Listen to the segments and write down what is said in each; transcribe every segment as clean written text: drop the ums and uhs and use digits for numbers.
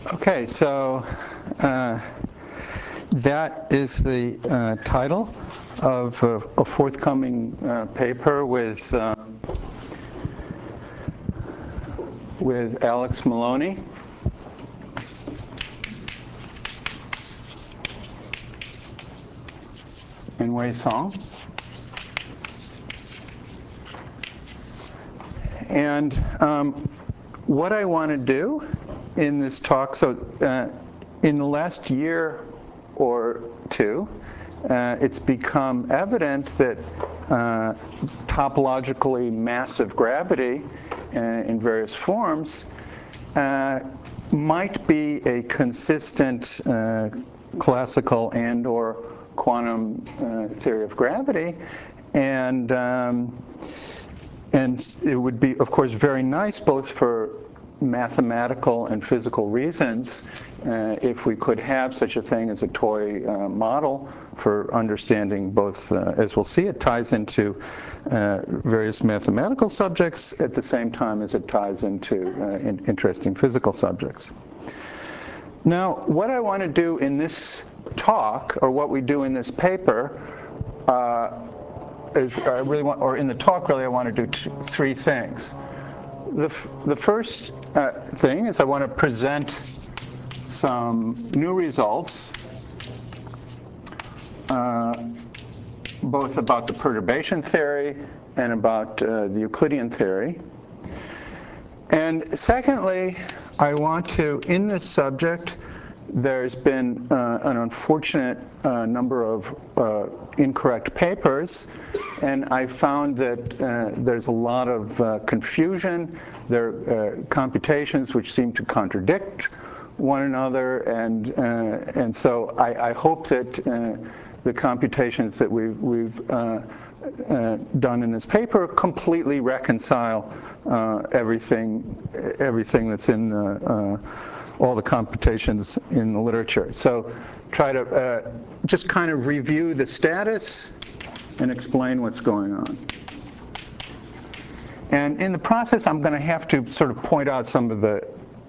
Okay, so that is the title of a forthcoming paper with Alex Maloney. And Wei Song. And what I want to do in this talk, so in the last year or two, it's become evident that topologically massive gravity in various forms might be a consistent classical and or quantum theory of gravity, and it would be, of course, very nice both for mathematical and physical reasons if we could have such a thing as a toy model for understanding both, as we'll see, it ties into various mathematical subjects at the same time as it ties into interesting physical subjects. Now, what I want to do in this talk, or what we do in this paper, is I really want, or in the talk really, I want to do three things. The first thing is I want to present some new results, both about the perturbation theory and about the Euclidean theory. And secondly, I want to, in this subject, there's been an unfortunate number of incorrect papers, and I found that there's a lot of confusion. There are computations which seem to contradict one another, and so I hope that the computations that we've done in this paper completely reconcile everything that's in all the computations in the literature. So try to just kind of review the status and explain what's going on. And in the process, I'm going to have to sort of point out some of the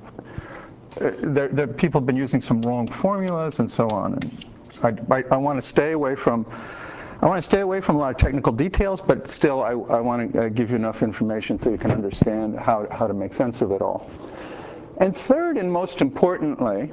people have been using some wrong formulas and so on. And I want to stay away from a lot of technical details, but still I want to give you enough information so you can understand how to make sense of it all. And third, and most importantly,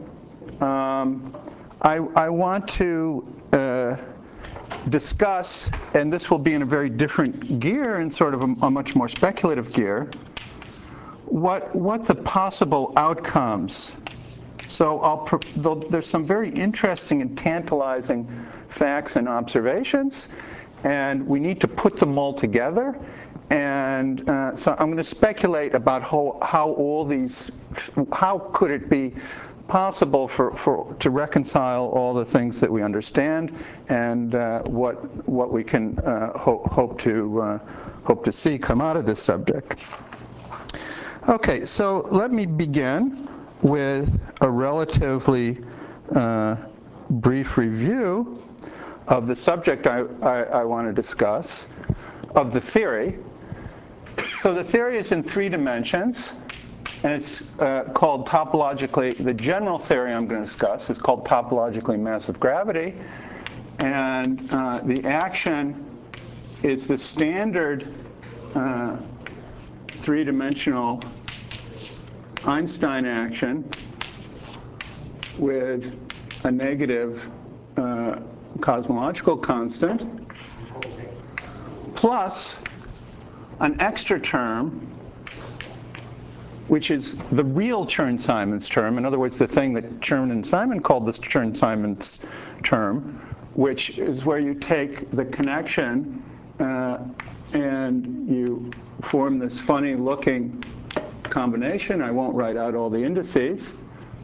I want to discuss, and this will be in a very different gear, in sort of a much more speculative gear, what the possible outcomes. So there's some very interesting and tantalizing facts and observations, and we need to put them all together. And so I'm going to speculate about how could it be possible to reconcile all the things that we understand, and what we can hope to see come out of this subject. Okay, so let me begin with a relatively brief review of the subject I want to discuss, of the theory. So the theory is in 3 dimensions, and it's called topologically, the general theory I'm going to discuss is called topologically massive gravity, and the action is the standard 3-dimensional Einstein action with a negative cosmological constant plus an extra term, which is the real Chern-Simons term. In other words, the thing that Chern and Simon called this Chern-Simons term, which is where you take the connection and you form this funny looking combination. I won't write out all the indices,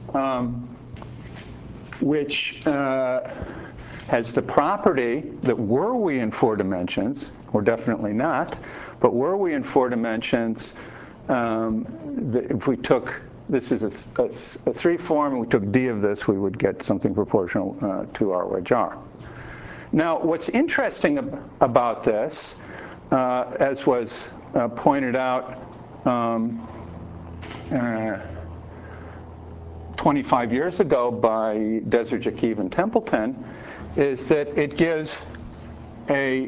which has the property that were we in 4 dimensions, we're definitely not, but were we in 4 dimensions, if we took, this is a 3 form, and we took d of this, we would get something proportional to r wedge r. Now, what's interesting about this, as was pointed out 25 years ago by Desertjev and Templeton is that it gives a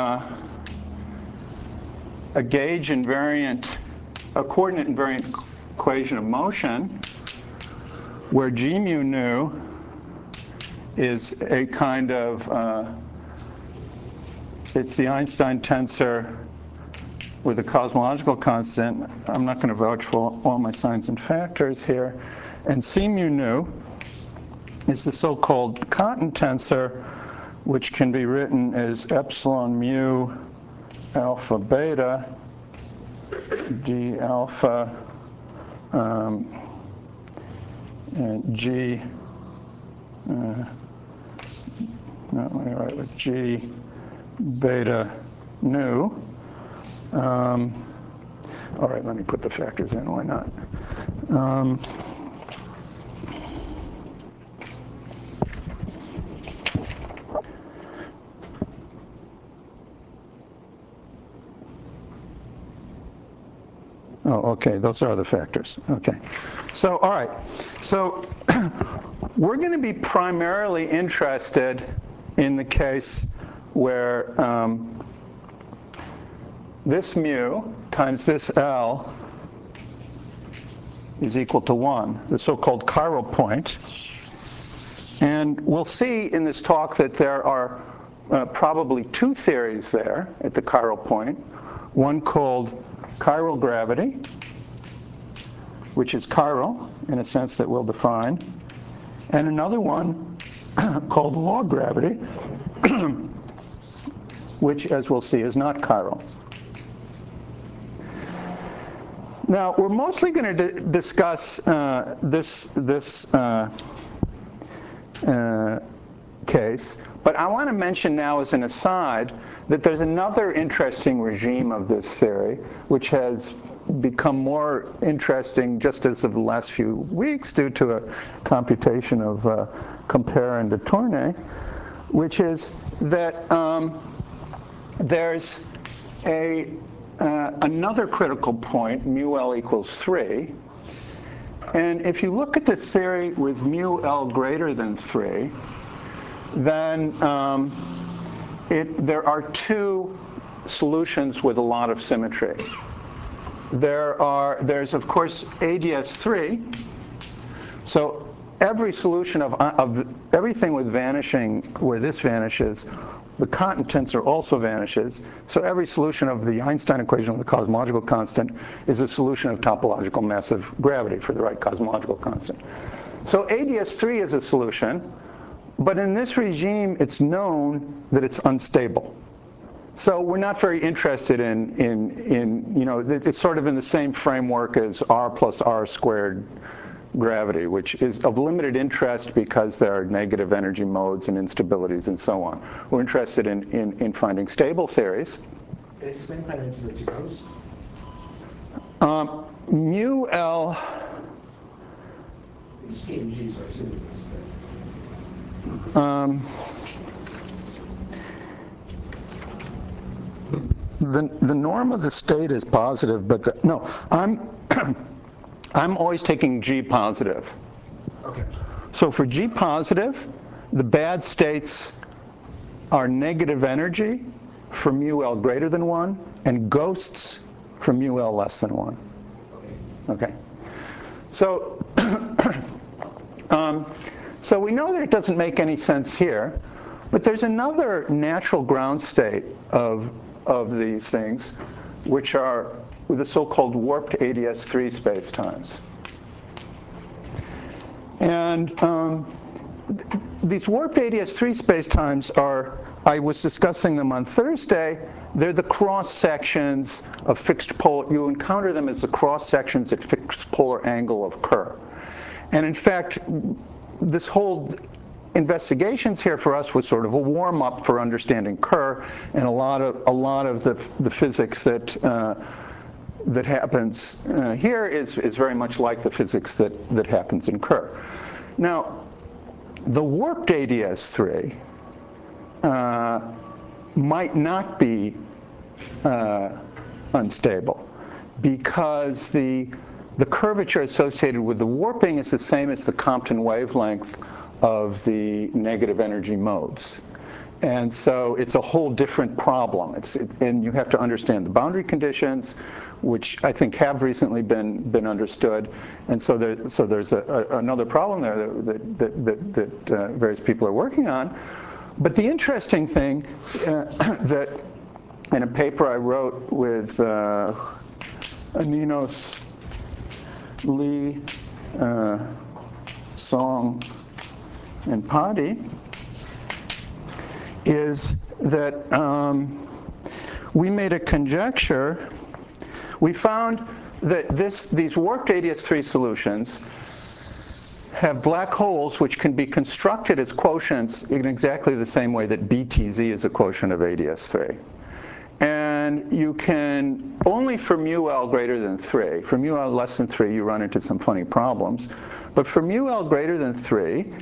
gauge invariant, a coordinate invariant equation of motion where G mu nu is a kind of, it's the Einstein tensor with a cosmological constant. I'm not going to vouch for all my signs and factors here. And C mu nu is the so-called Cotton tensor, which can be written as epsilon mu alpha beta d alpha and G, no, let me write with G beta nu. All right, let me put the factors in, why not? Oh, okay, those are the factors. Okay. So, all right. So, we're going to be primarily interested in the case where this mu times this L is equal to 1, the so-called chiral point. And we'll see in this talk that there are probably two theories there at the chiral point, one called chiral gravity, which is chiral in a sense that we'll define, and another one called log gravity, which, as we'll see, is not chiral. Now, we're mostly going to discuss this case, but I want to mention now as an aside that there's another interesting regime of this theory, which has become more interesting just as of the last few weeks due to a computation of Compare and de Tournay, which is that there's another critical point, mu L equals 3. And if you look at the theory with mu L greater than 3, then there are two solutions with a lot of symmetry. There's of course ADS3. So every solution of everything with vanishing, where this vanishes, the Cotton tensor also vanishes. So every solution of the Einstein equation with the cosmological constant is a solution of topological massive gravity for the right cosmological constant. So ADS3 is a solution, but in this regime, it's known that it's unstable. So we're not very interested in it's sort of in the same framework as R plus R squared gravity, which is of limited interest because there are negative energy modes and instabilities and so on. We're interested in finding stable theories. It's the same kind of instability goes? Mu L. You just gave G, so I assume it is. The norm of the state is positive, but no, I'm always taking G positive. Okay. So for G positive, the bad states are negative energy for mu L greater than 1 and ghosts for mu L less than 1. Okay. So, so we know that it doesn't make any sense here, but there's another natural ground state of these things, which are the so-called warped ADS3 spacetimes. And these warped ADS3 spacetimes are, I was discussing them on Thursday, they're the cross sections of fixed polar, you encounter them as the cross sections at fixed polar angle of Kerr. And in fact, this whole investigations here for us was sort of a warm-up for understanding Kerr, and a lot of the physics that happens here is very much like the physics that happens in Kerr. Now, the warped ADS3 might not be unstable because the the curvature associated with the warping is the same as the Compton wavelength of the negative energy modes. And so it's a whole different problem. And you have to understand the boundary conditions, which I think have recently been understood. And so there's another problem there that various people are working on. But the interesting thing that in a paper I wrote with Aninos, Lee, Song, and Padi is that we made a conjecture. We found that these warped ADS3 solutions have black holes which can be constructed as quotients in exactly the same way that BTZ is a quotient of ADS3. And you can, only for mu L greater than 3, for mu L less than 3 you run into some funny problems, but for mu L greater than 3,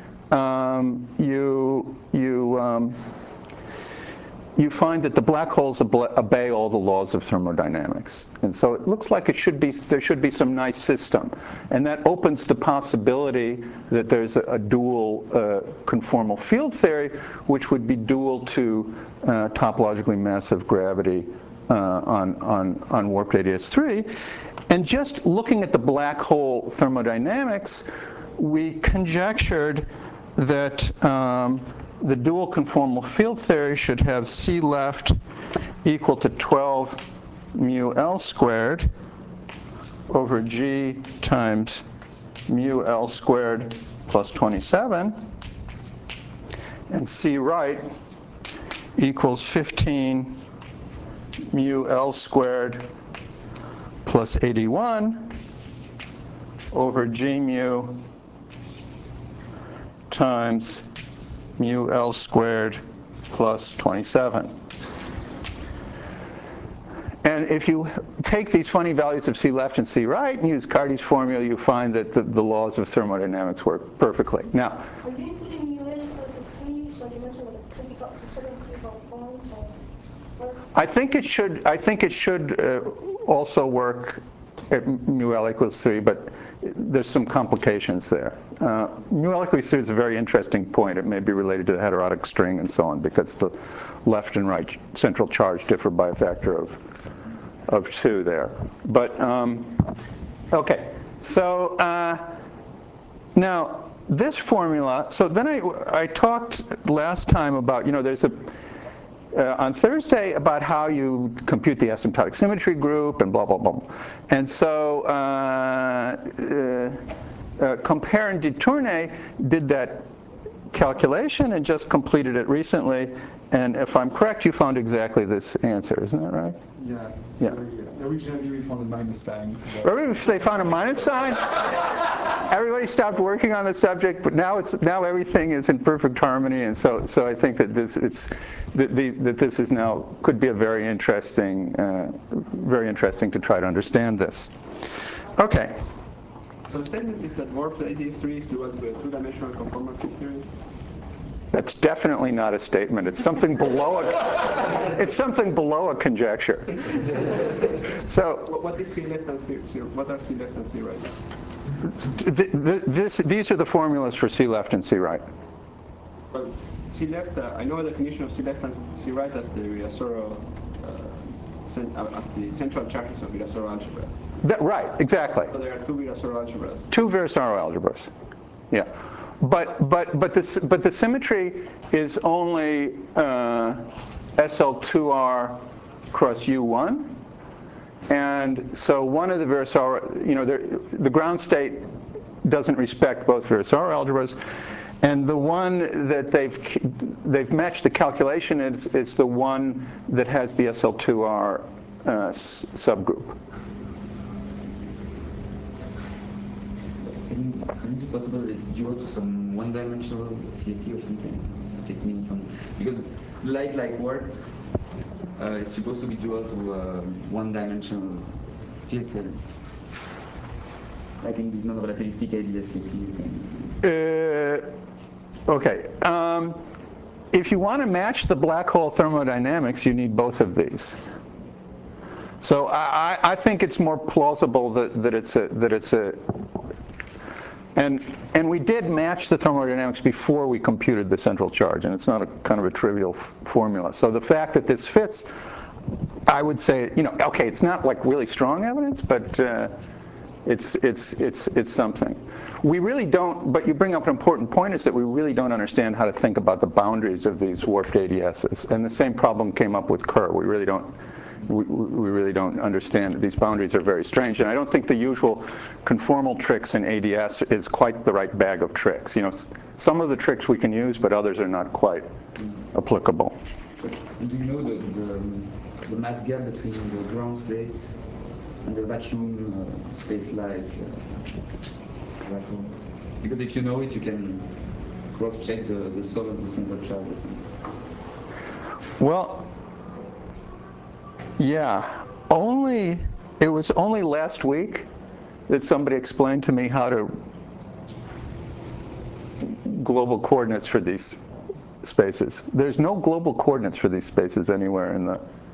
you find that the black holes obey all the laws of thermodynamics. And so it looks like there should be some nice system. And that opens the possibility that there's a dual conformal field theory, which would be dual to topologically massive gravity on warped ADS3. And just looking at the black hole thermodynamics, we conjectured that the dual conformal field theory should have C left equal to 12 mu L squared over G times mu L squared plus 27, and C right equals 15 mu L squared plus 81 over G mu times mu L squared plus 27. And if you take these funny values of C left and C right and use Cardy's formula, you find that the laws of thermodynamics work perfectly. Now, are you including mu L equal to 3, so you mentioned like a critical, certain critical point? I think it should also work at mu L equals 3, but there's some complications there. Mu L equals 3 is a very interesting point. It may be related to the heterotic string and so on, because the left and right central charge differ by a factor of 2 there. But, okay, so now this formula, so then I talked last time about, there's on Thursday about how you compute the asymptotic symmetry group and blah, blah, blah. And so Compare and Detourné did that calculation and just completed it recently. And if I'm correct, you found exactly this answer. Isn't that right? Yeah. Originally, we found a minus sign. They found a minus sign? Everybody stopped working on the subject, but now everything is in perfect harmony, and so I think that this is now could be a very interesting to try to understand this. Okay. So the statement is that warped ADS3 is dual to a two-dimensional conformal field theory? That's definitely not a statement. It's something below a conjecture. So what is C left and C? What are C left and C right? These are the formulas for C left and C right. Well, C left, I know a definition of C left and C right as the Virasoro, as the central charges of Virasoro algebras. Right, exactly. So there are two Virasoro algebras. Two Virasoro algebras. Yeah. But the symmetry is only SL2R cross U1, and so one of the Virasoro, the ground state doesn't respect both Virasoro algebras, and the one that they've matched the calculation is the one that has the SL2R subgroup. Isn't it possible it's due to some one-dimensional CFT or something? Like it means some, because like words is supposed to be dual to one-dimensional field theory. Like in these non-relativistic ADS CFT things. Okay. If you want to match the black hole thermodynamics, you need both of these. So I think it's more plausible that it's a and we did match the thermodynamics before we computed the central charge, and it's not a kind of a trivial formula. So the fact that this fits, I would say, okay, it's not like really strong evidence, but it's something. We really don't, but you bring up an important point, is that we really don't understand how to think about the boundaries of these warped ADSs. And the same problem came up with Kerr. We really don't understand it. These boundaries are very strange. And I don't think the usual conformal tricks in ADS is quite the right bag of tricks. Some of the tricks we can use, but others are not quite applicable. Do you know the mass gap between the ground state and the vacuum space-like vacuum? Because if you know it, you can cross-check the solid and central charges. Well, yeah. It was only last week that somebody explained to me how to global coordinates for these spaces. There's no global coordinates for these spaces anywhere in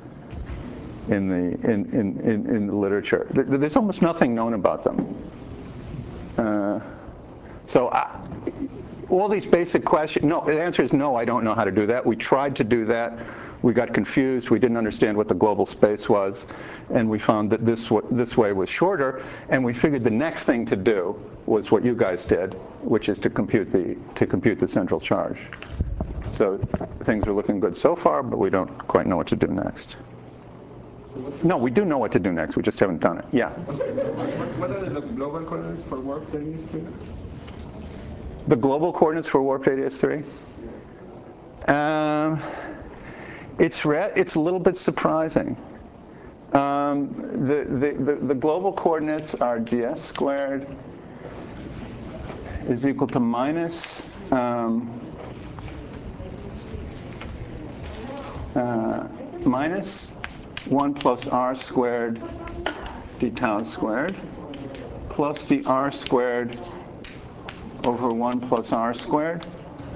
the literature. There's almost nothing known about them. All these basic questions, no, the answer is no, I don't know how to do that. We tried to do that. We got confused. We didn't understand what the global space was. And we found that this way was shorter. And we figured the next thing to do was what you guys did, which is to compute the central charge. So things are looking good so far, but we don't quite know what to do next. No, we do know what to do next. We just haven't done it. Yeah? What are the global coordinates for warped ADS3? The global coordinates for warped ADS3? It's a little bit surprising. The global coordinates are ds squared is equal to minus minus 1 plus r squared d tau squared plus the r squared over 1 plus r squared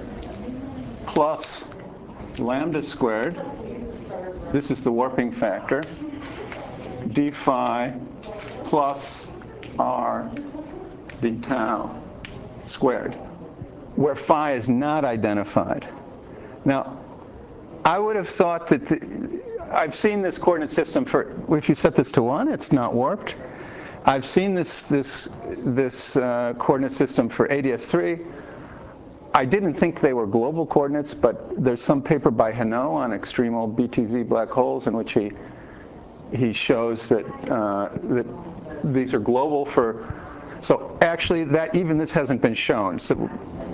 plus lambda squared, this is the warping factor, d phi plus r d tau squared, where phi is not identified. Now, I would have thought that I've seen this coordinate system for, if you set this to 1, it's not warped. I've seen this coordinate system for ADS3. I didn't think they were global coordinates, but there's some paper by Hainaut on extremal BTZ black holes in which he shows that these are global for. So actually, even this hasn't been shown. So,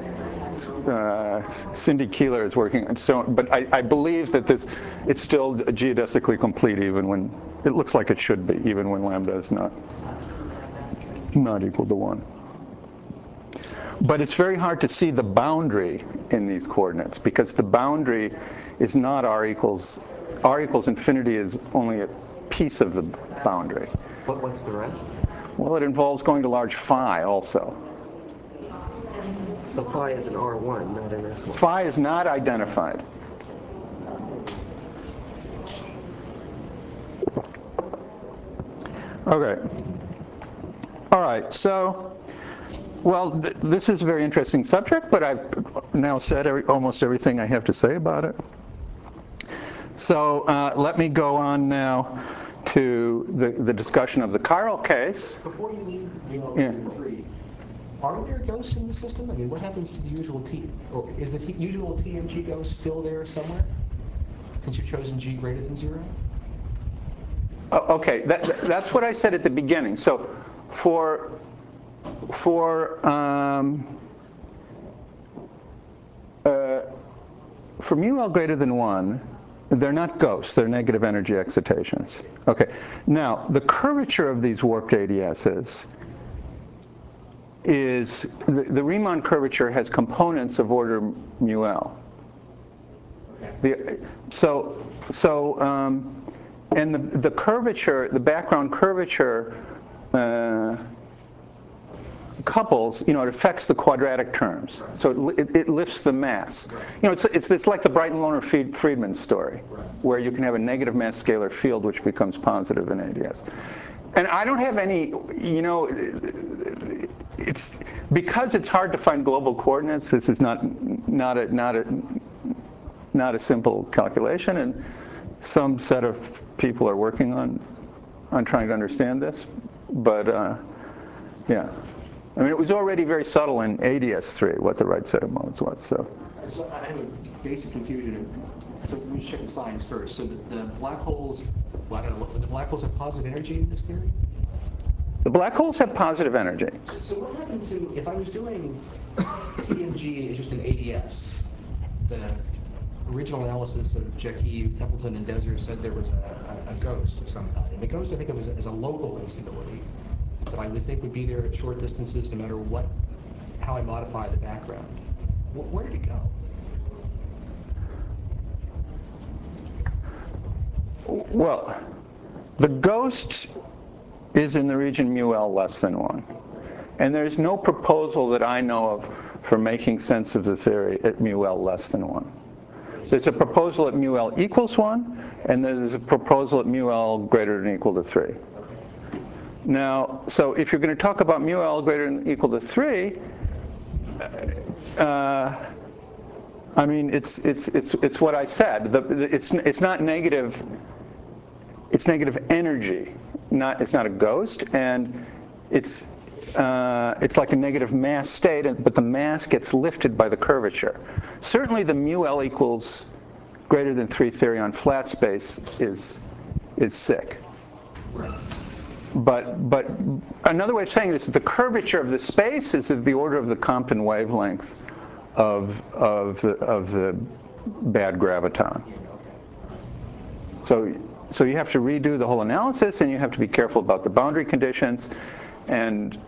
Cindy Keeler is working. So, but I believe that it's still geodesically complete, even when it looks like it should be, even when lambda is not equal to 1. But it's very hard to see the boundary in these coordinates, because the boundary is not r equals infinity is only a piece of the boundary. What's the rest? Well, it involves going to large phi also. So phi is an R1, not an S1. Phi is not identified. Okay. All right, so, well, this is a very interesting subject, but I've now said almost everything I have to say about it. So let me go on now to the discussion of the chiral case. Before you leave, 3, are there ghosts in the system? I mean, what happens to the usual is the usual TMG ghost still there somewhere? Since you've chosen G greater than 0? Okay, that's what I said at the beginning. So for mu L greater than 1, they're not ghosts, they're negative energy excitations. Okay, now the curvature of these warped ADSs is, the Riemann curvature has components of order mu L. And the curvature, the background curvature couples, it affects the quadratic terms. So it lifts the mass. It's like the Brighton-Lohner-Friedman story, where you can have a negative mass scalar field which becomes positive in ADS. And I don't have any, because it's hard to find global coordinates. This is not a simple calculation, and some set of people are working on trying to understand this. But yeah, I mean, it was already very subtle in ADS3 what the right set of modes was. So I have a basic confusion. So we check the science first. So the black holes, well, I don't know, do the black holes have positive energy in this theory? the black holes have positive energy. So what happened to, if I was doing TMG as just an ADS, the original analysis of Jackie, Templeton, and Deser said there was a ghost of some kind. And the ghost I think of as a local instability that I would think would be there at short distances no matter how I modify the background. Where did it go? Well, the ghost is in the region μL less than 1. And there's no proposal that I know of for making sense of the theory at μL less than 1. There's a proposal at μL equals 1, and there's a proposal at MUL greater than or equal to 3. Now, so if you're going to talk about MUL greater than or equal to 3, I mean, it's what I said. It's not negative. It's negative energy. It's not a ghost, and it's like a negative mass state, but the mass gets lifted by the curvature. Certainly, the MUL equals greater than 3 theory on flat space is sick. But another way of saying this is the curvature of the space is of the order of the Compton wavelength of the bad graviton. So you have to redo the whole analysis, and you have to be careful about the boundary conditions. And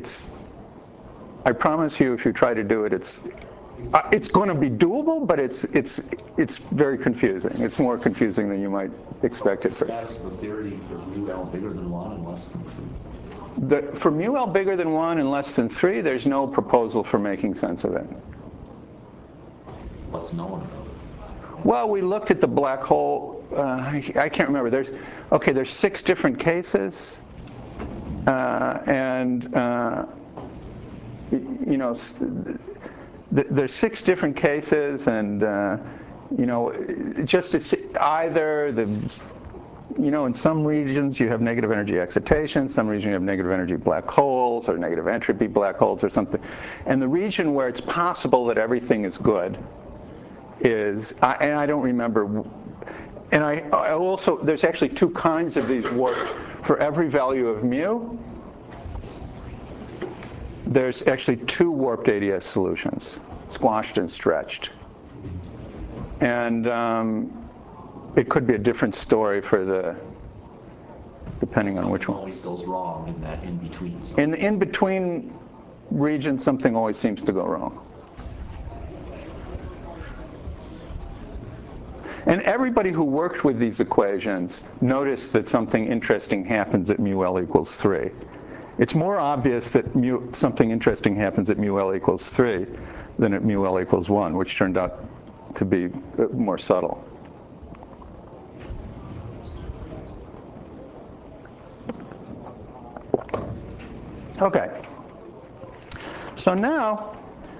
I promise you, if you try to do it, it's going to be doable, but it's very confusing. It's more confusing than you might expect at first. Status of the theory for MUL bigger than 1 and less than 3? For MUL bigger than 1 and less than 3, there's no proposal for making sense of it. What's known about it? Well, we looked at the black hole. I can't remember. There's 6 different cases, there's 6 different cases, and just it's either in some regions you have negative energy excitation, some regions you have negative energy black holes or negative entropy black holes or something, and the region where it's possible that everything is good is, and I don't remember, and I also, there's actually 2 kinds of these warped. For every value of mu, there's actually 2 warped ADS solutions, squashed and stretched. And it could be a different story depending on which one. Always goes wrong in that in-between zone. In the in-between region, something always seems to go wrong. And everybody who worked with these equations noticed that something interesting happens at MUL equals 3. It's more obvious that something interesting happens at MUL equals 3 than at MUL equals 1, which turned out to be more subtle. Okay. So now,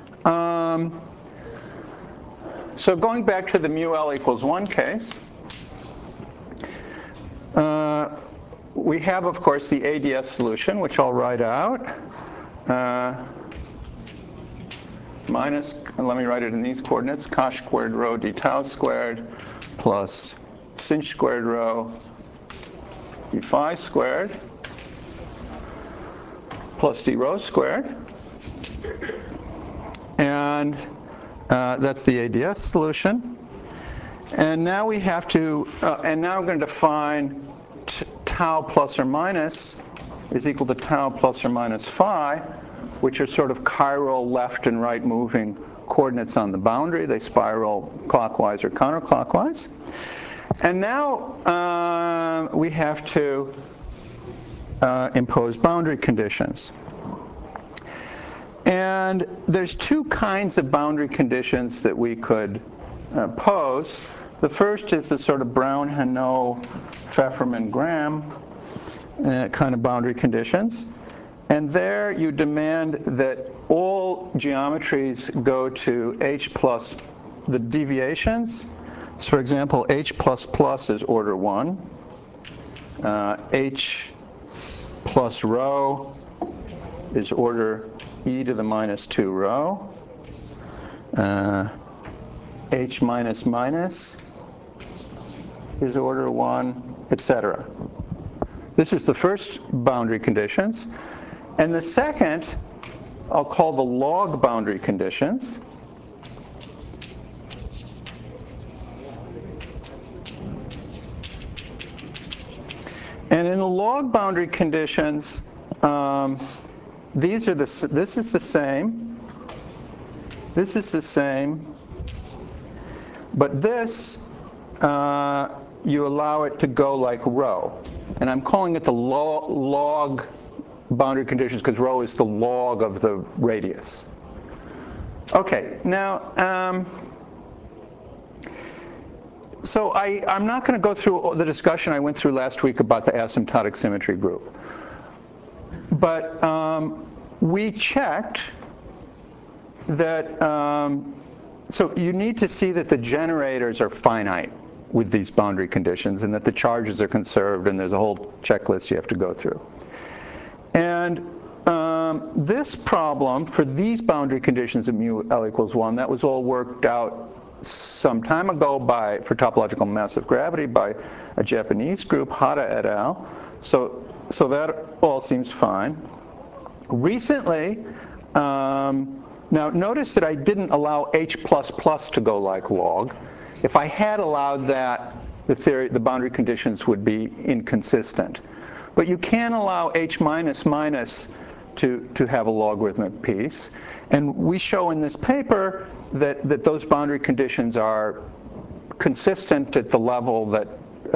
so going back to the MUL equals 1 case, we have, of course, the ADS solution, which I'll write out. Minus, and let me write it in these coordinates, cosh squared rho d tau squared plus sinh squared rho d phi squared plus d rho squared. And that's the ADS solution. And now we have to, and now we're going to define tau plus or minus is equal to tau plus or minus phi, which are sort of chiral left and right moving coordinates on the boundary. They spiral clockwise or counterclockwise. And now we have to impose boundary conditions. And there's two kinds of boundary conditions that we could pose. The first is the sort of Brown-Hanot, Pfefferman-Graham kind of boundary conditions. And there you demand that all geometries go to H plus the deviations. So for example, H plus plus is order 1. H plus rho is order e to the minus 2 rho. H minus minus is order 1, etc. This is the first boundary conditions. And the second, I'll call the log boundary conditions. And in the log boundary conditions, this is the same. This is the same. But this, you allow it to go like rho. And I'm calling it the log boundary conditions because rho is the log of the radius. Okay, now, so I'm not going to go through the discussion I went through last week about the asymptotic symmetry group. But we checked that, so you need to see that the generators are finite with these boundary conditions and that the charges are conserved, and there's a whole checklist you have to go through. And this problem for these boundary conditions of mu L equals 1, that was all worked out some time ago for topological massive gravity by a Japanese group, Hara et al. So that all seems fine. Recently, now notice that I didn't allow H plus plus to go like log. If I had allowed that, the boundary conditions would be inconsistent. But you can allow H minus minus to have a logarithmic piece. And we show in this paper that those boundary conditions are consistent at the level that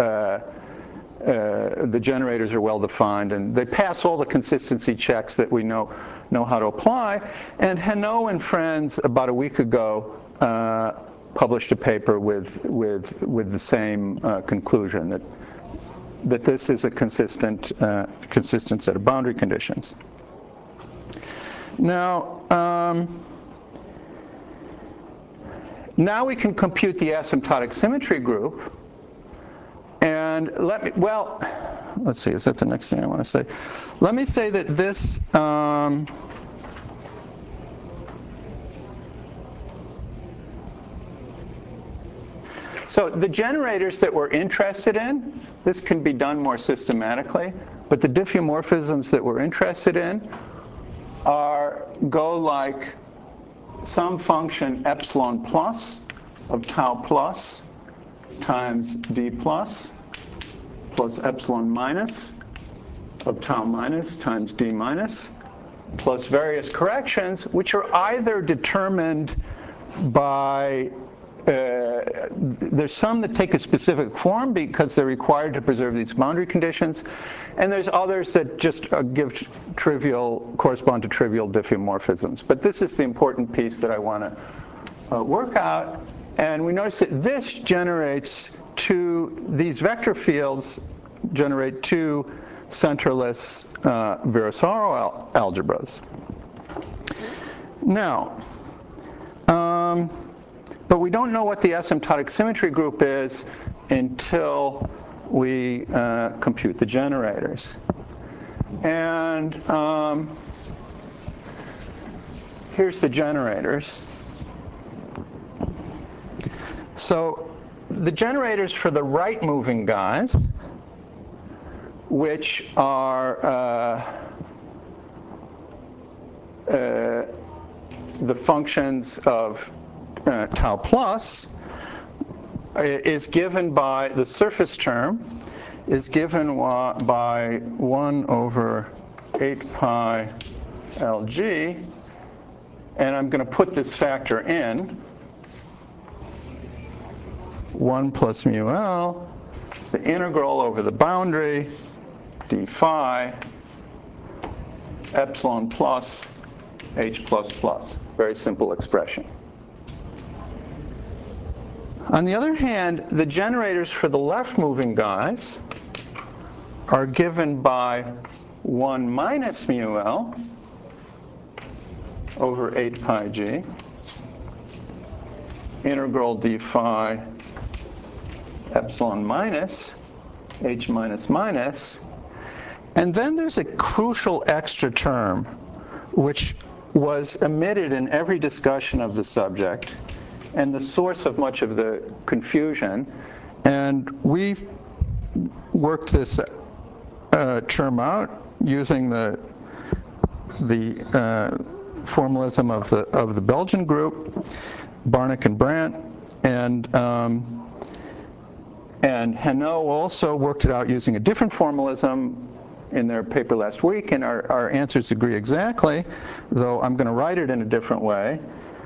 the generators are well defined, and they pass all the consistency checks that we know how to apply. And Hanot and friends about a week ago published a paper with the same conclusion, that this is a consistent set of boundary conditions. Now, now we can compute the asymptotic symmetry group. And let's see, is that the next thing I want to say? Let me say that this, so the generators that we're interested in, this can be done more systematically, but the diffeomorphisms that we're interested in go like some function epsilon plus of tau plus times d plus epsilon minus of tau minus times d minus plus various corrections, which are either determined by there's some that take a specific form because they're required to preserve these boundary conditions, and there's others that just correspond to trivial diffeomorphisms. But this is the important piece that I want to work out. And we notice that this generates these vector fields generate two centerless Virasoro algebras. Now, but we don't know what the asymptotic symmetry group is until we compute the generators. And here's the generators. So the generators for the right-moving guys, which are the functions of tau plus, is given by the surface term, is given by 1 over 8 pi Lg, and I'm going to put this factor in, 1 plus mu L, the integral over the boundary, d phi, epsilon plus H++. Very simple expression. On the other hand, the generators for the left-moving guys are given by 1 minus mu L over 8 pi g, integral d phi epsilon minus H minus minus. And then there's a crucial extra term which was omitted in every discussion of the subject and the source of much of the confusion. And we worked this term out using the formalism of the Belgian group, Barnick and Brandt, and Hainaut also worked it out using a different formalism in their paper last week, and our answers agree exactly, though I'm going to write it in a different way.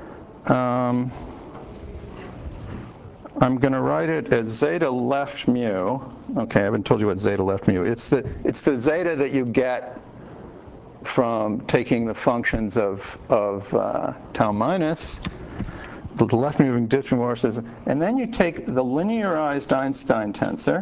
I'm going to write it as zeta left mu. Okay, I haven't told you what zeta left mu. It's the zeta that you get from taking the functions of tau minus, the left moving diffeomorphism, and then you take the linearized Einstein tensor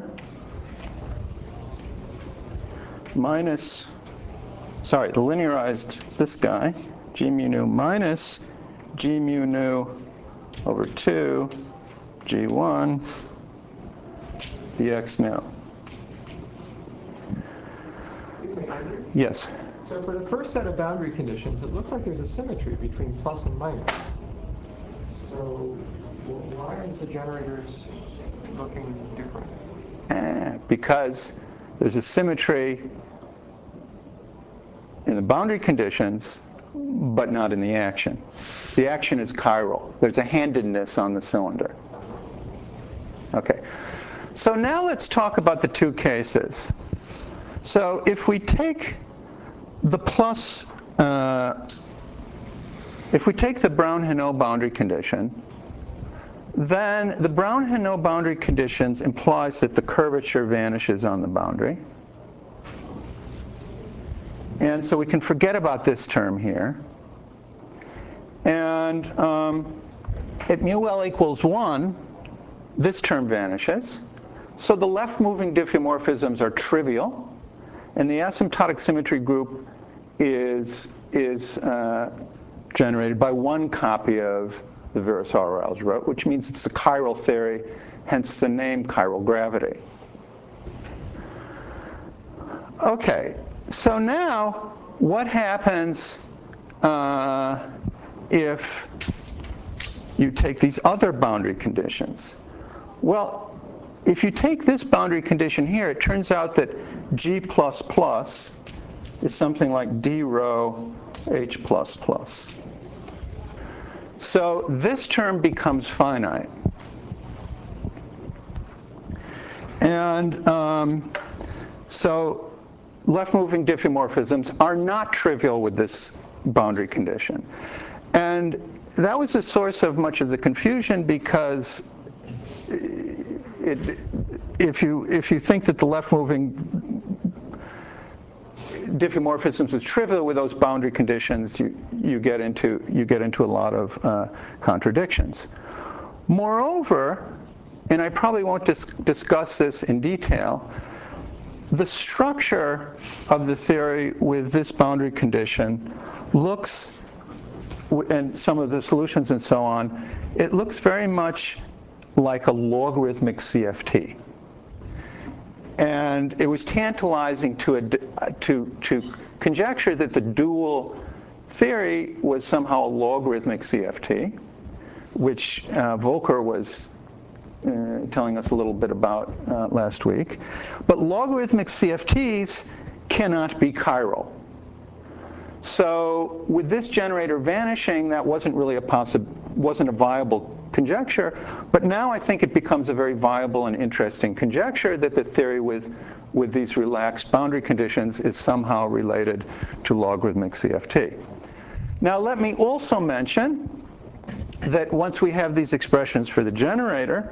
minus, sorry, the linearized, this guy, g mu nu minus g mu nu over 2 g1 dx nu. Yes? So for the first set of boundary conditions, it looks like there's a symmetry between plus and minus. So why is the generators looking different? Because there's a symmetry in the boundary conditions, but not in the action. The action is chiral. There's a handedness on the cylinder. Okay. So now let's talk about the two cases. So if we take the plus, if we take the Brown-Hainaut boundary condition, then the Brown-Hainaut boundary conditions implies that the curvature vanishes on the boundary. And so we can forget about this term here. And at mu L equals 1, this term vanishes. So the left-moving diffeomorphisms are trivial. And the asymptotic symmetry group is generated by one copy of the Virasoro algebra, which means it's a chiral theory, hence the name chiral gravity. Okay, so now what happens if you take these other boundary conditions? Well, if you take this boundary condition here, it turns out that G++ is something like d rho H++. So this term becomes finite. And so left-moving diffeomorphisms are not trivial with this boundary condition. And that was the source of much of the confusion, because if you think that the left-moving diffeomorphisms is trivial with those boundary conditions, you get into a lot of contradictions. Moreover, and I probably won't discuss this in detail, the structure of the theory with this boundary condition looks, and some of the solutions and so on, it looks very much like a logarithmic CFT. And it was tantalizing to conjecture that the dual theory was somehow a logarithmic CFT, which Volcker was telling us a little bit about last week. But logarithmic CFTs cannot be chiral. So with this generator vanishing, that wasn't really wasn't a viable conjecture. But now I think it becomes a very viable and interesting conjecture that the theory with these relaxed boundary conditions is somehow related to logarithmic CFT. Now let me also mention that once we have these expressions for the generator,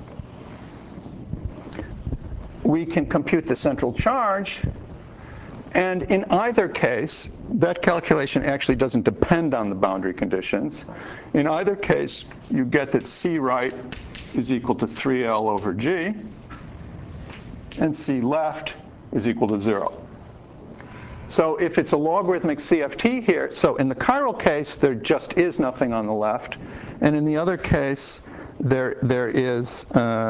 we can compute the central charge. And in either case, that calculation actually doesn't depend on the boundary conditions. In either case, you get that C right is equal to 3L over G, and C left is equal to 0. So if it's a logarithmic CFT here, so in the chiral case, there just is nothing on the left. And in the other case, there is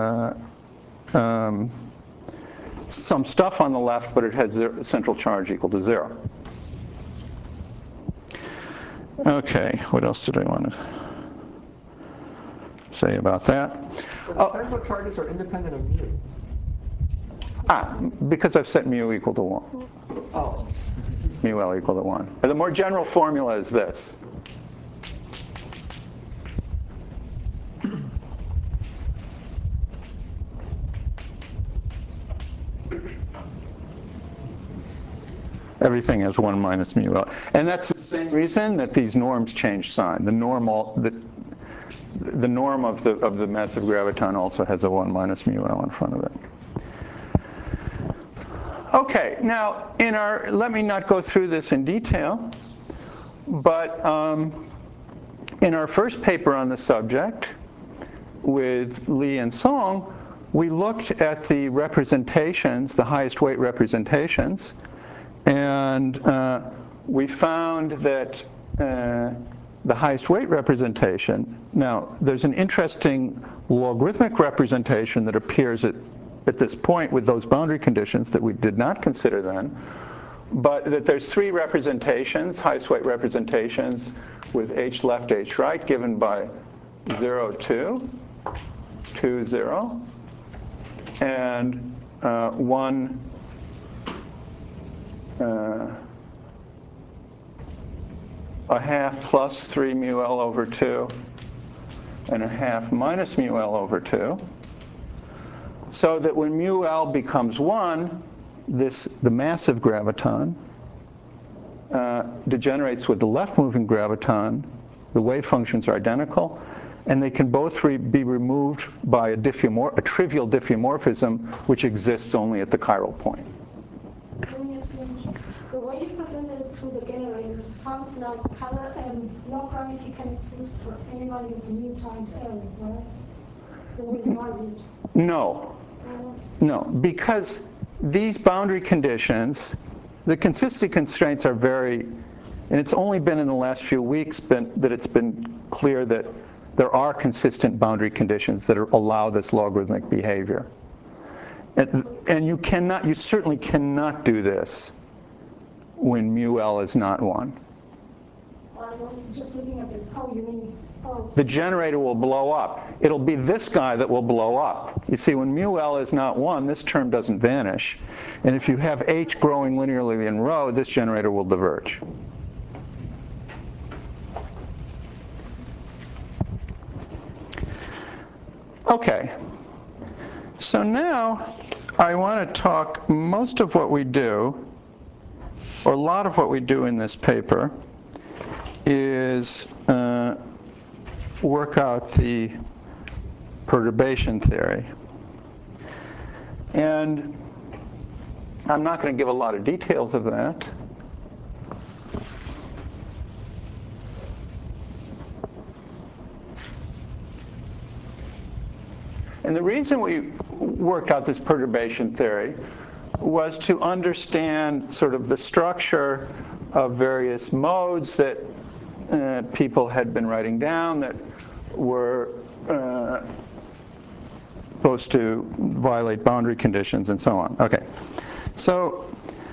some stuff on the left, but it has central charge equal to 0. Okay, what else did I want to say about that? So the central charges are independent of mu. Because I've set mu equal to 1. Oh. Mu L equal to 1. And the more general formula is this. Everything has 1 minus mu L. And that's the same reason that these norms change sign. The norm of the massive graviton also has a 1 minus mu L in front of it. Okay, now let me not go through this in detail, but in our first paper on the subject with Li and Song, we looked at the representations, the highest weight representations, and we found that the highest weight representation, now there's an interesting logarithmic representation that appears at this point with those boundary conditions that we did not consider then, but that there's 3 representations, highest weight representations, with h left, h right, given by 0, 2, 2, 0, and 1 a half plus 3 mu L over 2, and a half minus mu L over 2. So that when mu L becomes 1, the massive graviton degenerates with the left-moving graviton. The wave functions are identical, and they can both be removed by a trivial diffeomorphism, which exists only at the chiral point. Let me ask you a question. The way you presented it through the generators sounds like no gravity can exist for any value of mu times L, right? The way you argued. No. No, because these boundary conditions, the consistency constraints are very, and it's only been in the last few weeks that it's been clear that there are consistent boundary conditions that allow this logarithmic behavior. And you certainly cannot do this when mu L is not 1. Just looking at how you mean. The generator will blow up. It'll be this guy that will blow up. You see, when mu L is not 1, this term doesn't vanish. And if you have h growing linearly in rho, this generator will diverge. Okay. So now I want to talk, most of what we do, or a lot of what we do in this paper, is work out the perturbation theory. And I'm not going to give a lot of details of that. And the reason we worked out this perturbation theory was to understand sort of the structure of various modes that people had been writing down that were supposed to violate boundary conditions and so on. Okay, so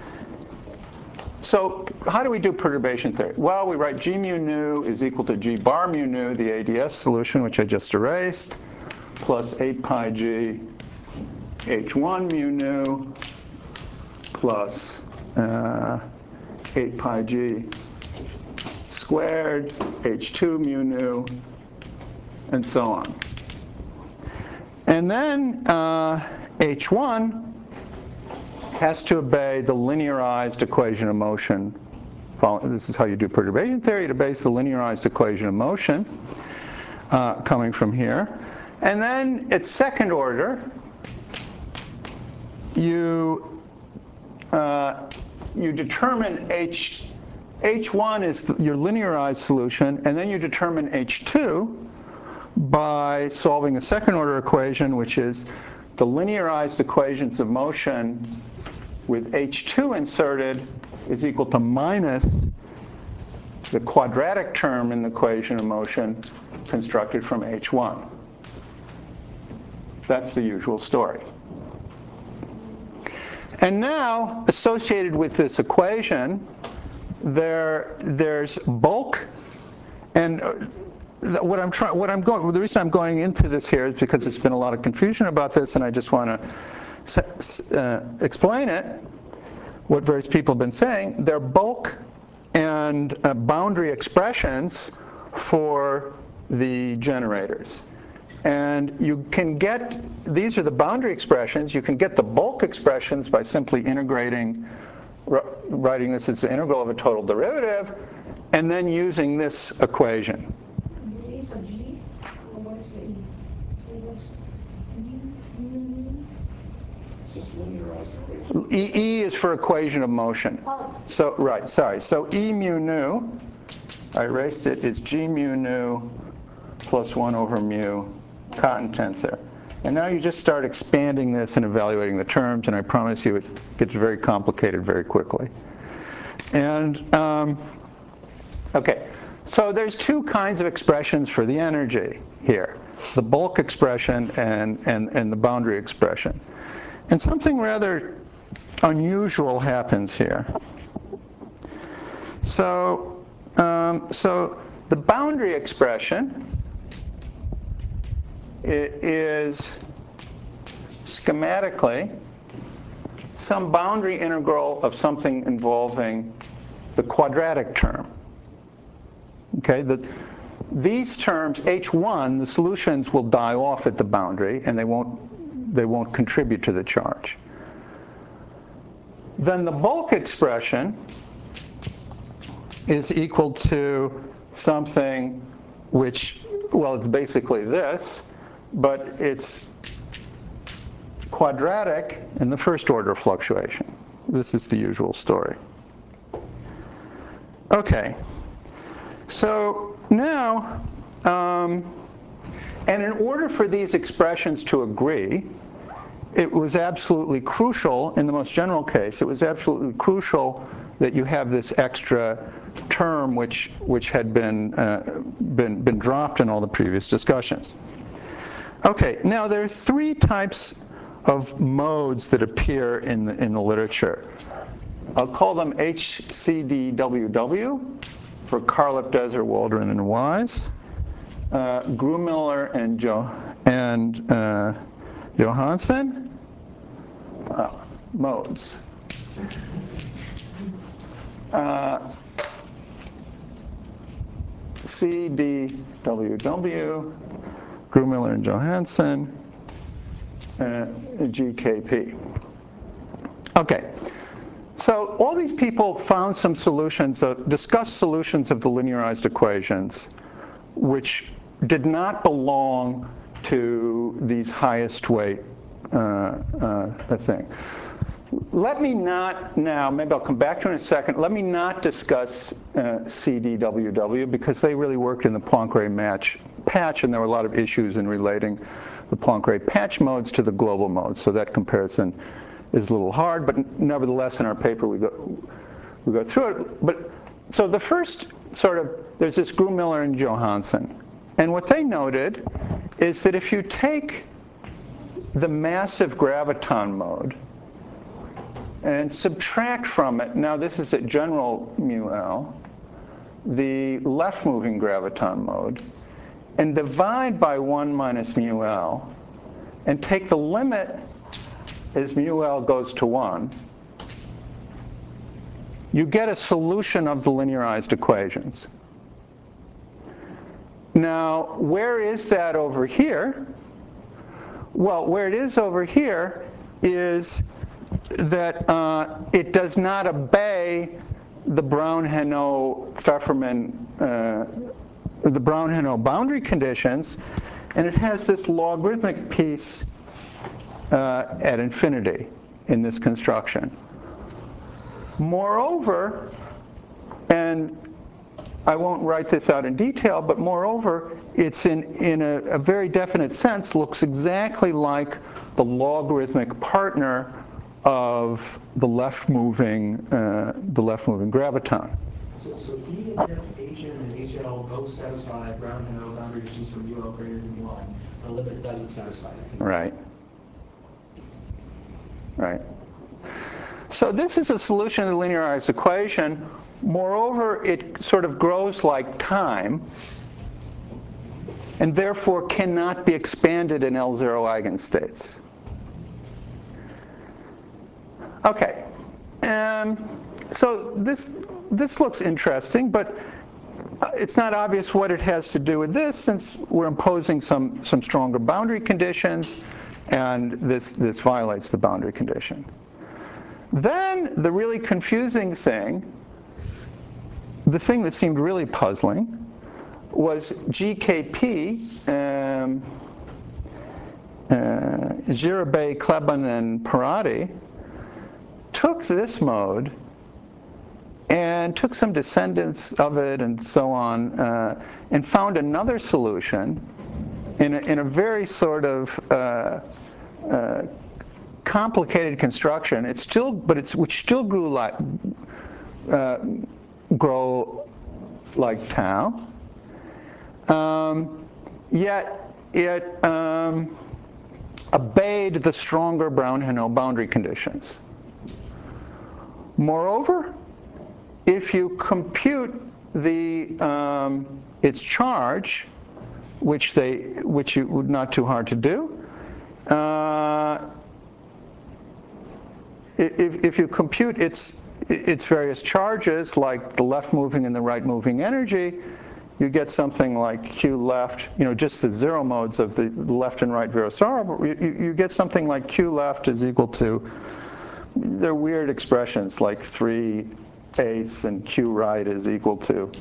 how do we do perturbation theory? Well, we write G mu nu is equal to G bar mu nu, the ADS solution, which I just erased, plus 8 pi G H1 mu nu plus 8 pi G squared H2 mu nu, and so on. And then H1 has to obey the linearized equation of motion. This is how you do perturbation theory. It obeys the linearized equation of motion coming from here. And then at second order, you you determine H1 is your linearized solution, and then you determine H2 by solving a second order equation, which is the linearized equations of motion with H2 inserted is equal to minus the quadratic term in the equation of motion constructed from H1. That's the usual story. And now, associated with this equation, there's bulk, and the reason I'm going into this here is because there's been a lot of confusion about this, and I just want to explain it. What various people have been saying, they're bulk and boundary expressions for the generators. And you can get, these are the boundary expressions, you can get the bulk expressions by simply integrating, writing this as the integral of a total derivative, and then using this equation. E is a G, or what is the E? What's Just linearized equation. E is for equation of motion. Oh. So, right, sorry. So E mu nu, I erased it, is G mu nu plus 1 over mu cotton tensor. And now you just start expanding this and evaluating the terms, and I promise you it gets very complicated very quickly. And, okay, so there's two kinds of expressions for the energy here, the bulk expression and the boundary expression. And something rather unusual happens here. So, the boundary expression is schematically some boundary integral of something involving the quadratic term. Okay, these terms, H1, the solutions will die off at the boundary, and they won't contribute to the charge. Then the bulk expression is equal to something which, well, it's basically this, but it's quadratic in the first order fluctuation. This is the usual story. Okay, so now, and in order for these expressions to agree, it was absolutely crucial, in the most general case, it was absolutely crucial that you have this extra term which had been dropped in all the previous discussions. Okay, now there are three types of modes that appear in the literature. I'll call them HCDWW for Carlip, Deser, Waldron, and Wise, Grumiller and Johansen, modes. CDWW, Grumiller and Johansen, GKP. Okay, so all these people found some solutions, discussed solutions of the linearized equations, which did not belong to these highest weight thing. Let me not now, maybe I'll come back to it in a second, let me not discuss CDWW because they really worked in the Poincare patch, and there were a lot of issues in relating the Poincare patch modes to the global modes, so that comparison is a little hard, but nevertheless in our paper we go through it. But so the first there's this Grumiller and Johansen, and what they noted is that if you take the massive graviton mode and subtract from it, now this is at general mu L, the left-moving graviton mode, and divide by 1 minus mu L, and take the limit as mu L goes to 1, you get a solution of the linearized equations. Now, where is that over here? Well, where it is over here is that it does not obey the Brown-Henault-Pfefferman, the Brown-Henault boundary conditions, and it has this logarithmic piece at infinity in this construction. Moreover, and I won't write this out in detail, but moreover, it's in a very definite sense looks exactly like the logarithmic partner of the left-moving graviton. So even if HM and HL both satisfy Brown-Hanow boundary conditions from UL greater than 1, the limit doesn't satisfy that. Right. Right. So this is a solution of the linearized equation. Moreover, it sort of grows like time, and therefore cannot be expanded in L0 eigenstates. Okay. So this looks interesting, but it's not obvious what it has to do with this, since we're imposing some stronger boundary conditions, and this violates the boundary condition. Then the really confusing thing, the thing that seemed really puzzling, was GKP, Girabet, Kleben, and Parati took this mode and took some descendants of it and so on, and found another solution in a very sort of complicated construction. Which still grew like tau. Yet it obeyed the stronger Brown-Hanow boundary conditions. Moreover, if you compute its charge, which it would not too hard to do, if you compute its various charges, like the left-moving and the right-moving energy, you get something like Q left, just the zero modes of the left and right Virasoro, you get something like Q left is equal to, they're weird expressions, like 3/8 and Q right is equal to,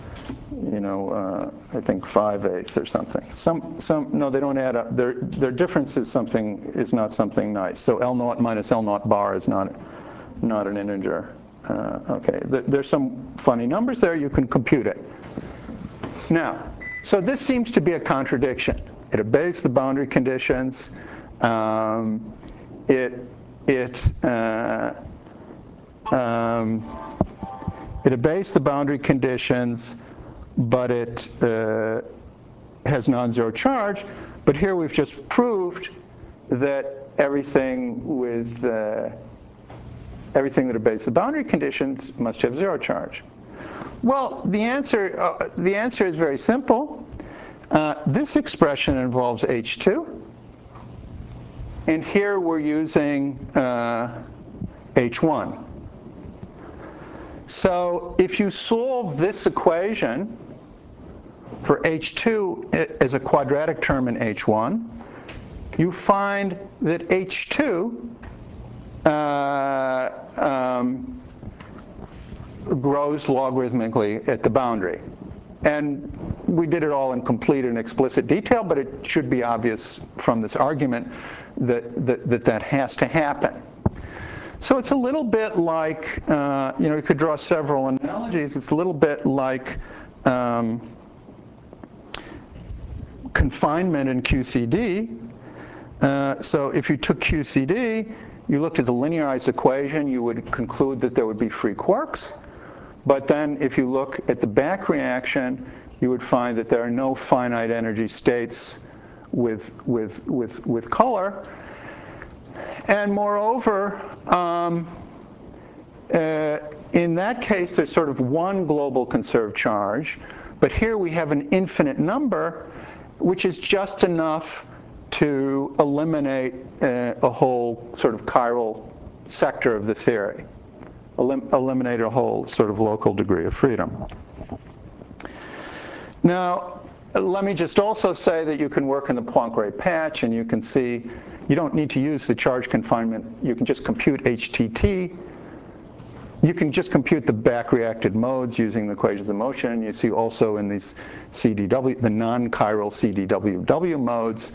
I think 5/8 or something. No, they don't add up. Their difference is not something nice. So L0 minus L0 bar is not an integer. Okay, there's some funny numbers there. You can compute it. Now, so this seems to be a contradiction. It obeys the boundary conditions. It obeys the boundary conditions, but it has non-zero charge. But here we've just proved that everything that obeys the boundary conditions must have zero charge. Well, the answer is very simple. This expression involves H2, and here we're using H1. So if you solve this equation for H2 as a quadratic term in H1, you find that H2 grows logarithmically at the boundary. And we did it all in complete and explicit detail, but it should be obvious from this argument that has to happen. So it's a little bit like, you could draw several analogies. It's a little bit like confinement in QCD. So if you took QCD, you looked at the linearized equation, you would conclude that there would be free quarks. But then if you look at the back reaction, you would find that there are no finite energy states with color. And moreover, in that case, there's sort of one global conserved charge. But here we have an infinite number, which is just enough to eliminate a whole sort of chiral sector of the theory. Eliminate a whole sort of local degree of freedom. Now, let me just also say that you can work in the Poincare patch, and you can see you don't need to use the charge confinement. You can just compute HTT. You can just compute the back-reacted modes using the equations of motion. You see also in these CDW, the non-chiral CDWW modes,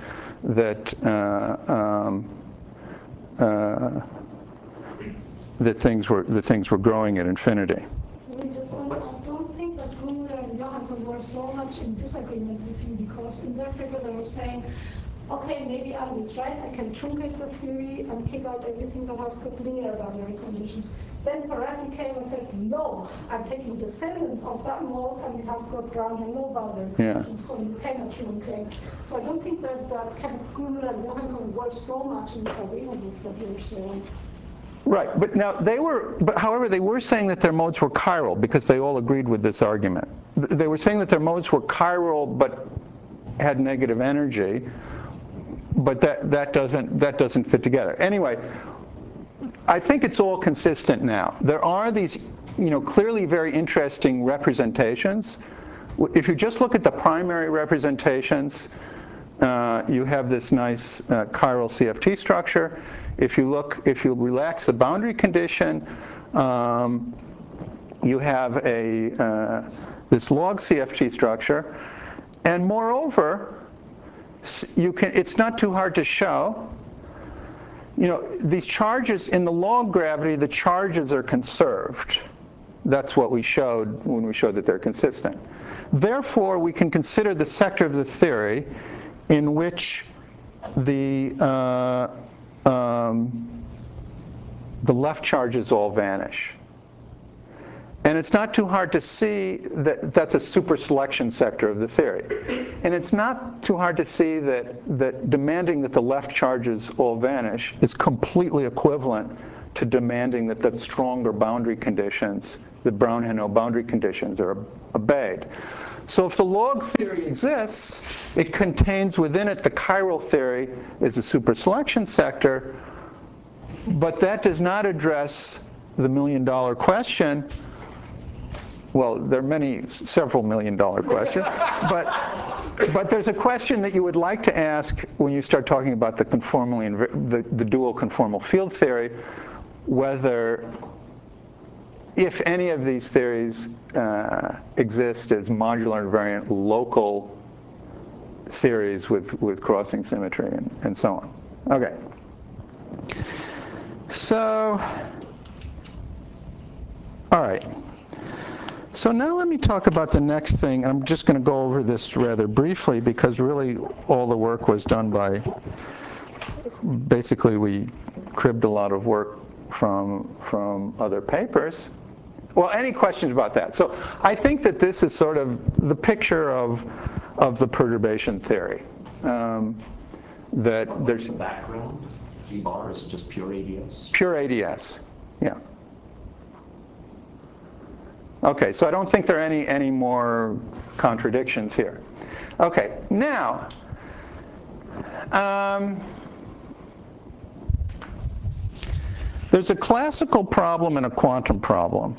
things were growing at infinity. I don't think that Gruner and Johansson were so much in disagreement with you, because in their figure they were saying, okay, maybe I was right, I can truncate the theory and pick out everything that has good linear boundary conditions. Then Peretti came and said, no, I'm taking descendants of that mold and it has got ground and no boundary conditions, so you cannot truncate. So I don't think that Gruner and Johansson were so much in disagreement with what you're saying. Right, but now however, they were saying that their modes were chiral because they all agreed with this argument. They were saying that their modes were chiral but had negative energy, but that doesn't fit together. Anyway, I think it's all consistent now. There are these, clearly very interesting representations. If you just look at the primary representations, you have this nice chiral CFT structure. If you relax the boundary condition, you have this log CFT structure, and moreover, it's not too hard to show. These charges in the log gravity, the charges are conserved. That's what we showed when we showed that they're consistent. Therefore, we can consider the sector of the theory in which the left charges all vanish. And it's not too hard to see that that's a super selection sector of the theory. And it's not too hard to see that demanding that the left charges all vanish is completely equivalent to demanding that the stronger boundary conditions, the Brown-Henault boundary conditions, are obeyed. So if the log theory exists, it contains within it the chiral theory is a super selection sector, but that does not address the million-dollar question. Well, there are several million-dollar questions, but there's a question that you would like to ask when you start talking about the the dual conformal field theory, whether, if any of these theories exist as modular invariant local theories with crossing symmetry and so on. Okay. So, all right. So now let me talk about the next thing. I'm just going to go over this rather briefly because really all the work was done by, basically we cribbed a lot of work from other papers. Well, any questions about that? So I think that this is sort of the picture of the perturbation theory. That there's the background, G bar is just pure ADS? Pure ADS, yeah. Okay, so I don't think there are any more contradictions here. Okay, now, there's a classical problem and a quantum problem.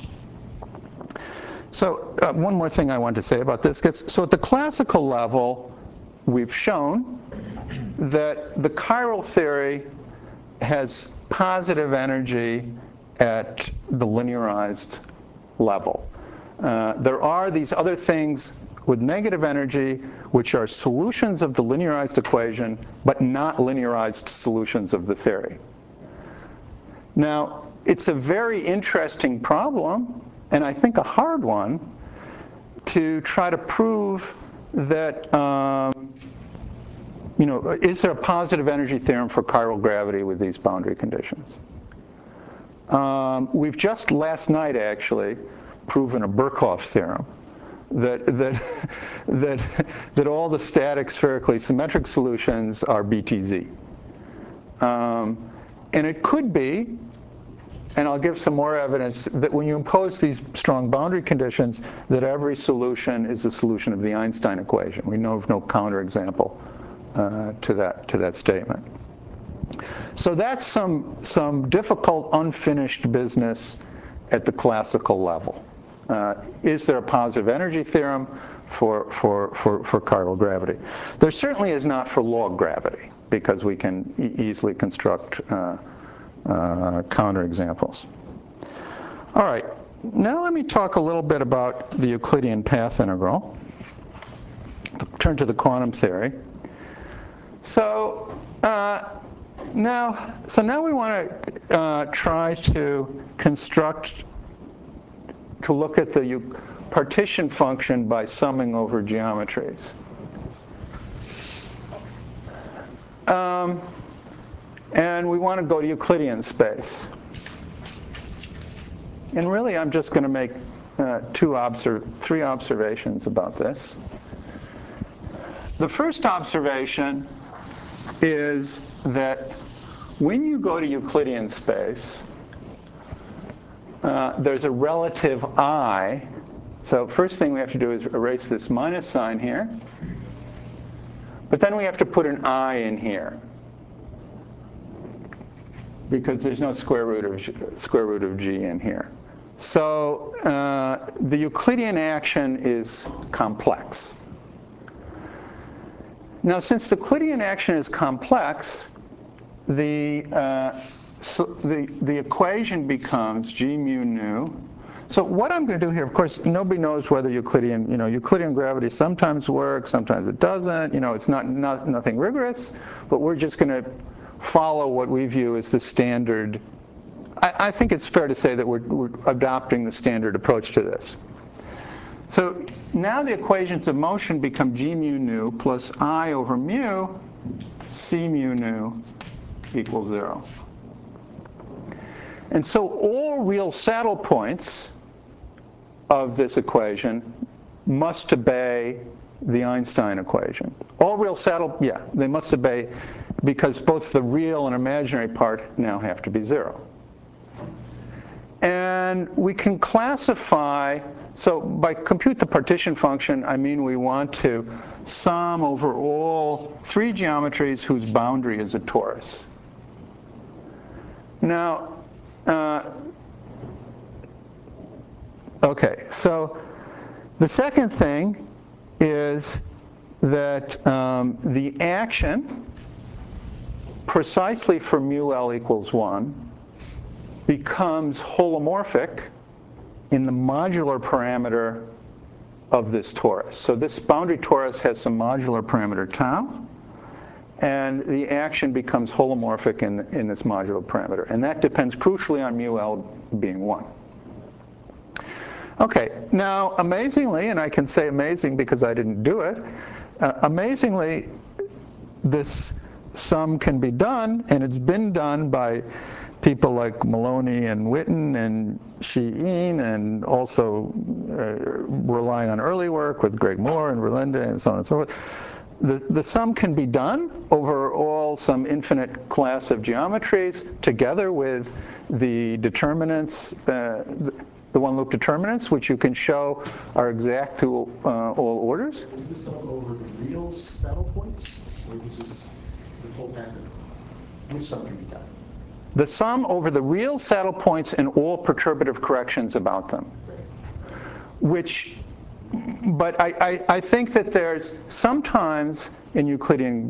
So one more thing I want to say about this. So at the classical level, we've shown that the chiral theory has positive energy at the linearized level. There are these other things with negative energy which are solutions of the linearized equation, but not linearized solutions of the theory. Now, it's a very interesting problem, and I think a hard one, to try to prove that, is there a positive energy theorem for chiral gravity with these boundary conditions? We've just last night, actually, proven a Birkhoff theorem that all the static spherically symmetric solutions are BTZ. And it could be, and I'll give some more evidence, that when you impose these strong boundary conditions, that every solution is a solution of the Einstein equation. We know of no counterexample to that statement. So that's some difficult, unfinished business at the classical level. Is there a positive energy theorem for chiral gravity? There certainly is not for log gravity, because we can easily construct counterexamples. All right, now let me talk a little bit about the Euclidean path integral. Turn to the quantum theory. So Now, so now we want to try to construct, to look at the partition function by summing over geometries. And we want to go to Euclidean space. And really, I'm just going to make three observations about this. The first observation is that when you go to Euclidean space, there's a relative I. So first thing we have to do is erase this minus sign here. But then we have to put an I in here, because there's no square root of g in here. So the Euclidean action is complex. Now, since the Euclidean action is complex, the equation becomes g mu nu. So what I'm going to do here, of course, nobody knows whether Euclidean gravity sometimes works, sometimes it doesn't. It's nothing rigorous, but we're just going to follow what we view as the standard. I think it's fair to say that we're adopting the standard approach to this. So now the equations of motion become g mu nu plus I over mu c mu nu equals 0. And so all real saddle points of this equation must obey the Einstein equation. All real they must obey, because both the real and imaginary part now have to be 0. And we can classify, so by compute the partition function, I mean we want to sum over all three geometries whose boundary is a torus. Now, okay, so the second thing is that the action, precisely for mu L equals 1, becomes holomorphic in the modular parameter of this torus. So this boundary torus has some modular parameter tau, and the action becomes holomorphic in this modular parameter. And that depends crucially on mu L being 1. Okay, now amazingly, and I can say amazing because I didn't do it, amazingly, this sum can be done, and it's been done by people like Maloney and Witten and Shi-In, and also relying on early work with Greg Moore and Verlinde and so on and so forth. The sum can be done over all some infinite class of geometries together with the determinants, the one-loop determinants, which you can show are exact to all orders. Is this sum over the real saddle points, or is this the full pattern? Which sum can be done? The sum over the real saddle points and all perturbative corrections about them. But I think that there's sometimes in Euclidean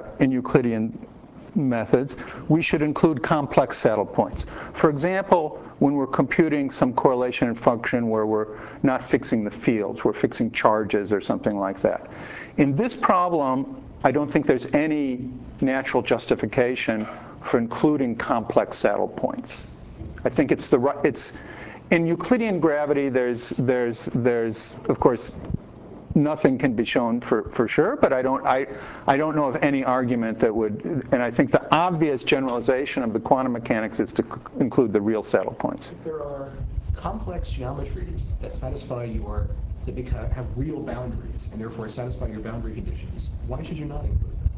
methods, we should include complex saddle points. For example, when we're computing some correlation function where we're not fixing the fields, we're fixing charges or something like that. In this problem, I don't think there's any natural justification for including complex saddle points. I think it's in Euclidean gravity, there's of course nothing can be shown for sure, but I don't know of any argument that would, and I think the obvious generalization of the quantum mechanics is to include the real saddle points. If there are complex geometries that have real boundaries and therefore satisfy your boundary conditions, why should you not include them?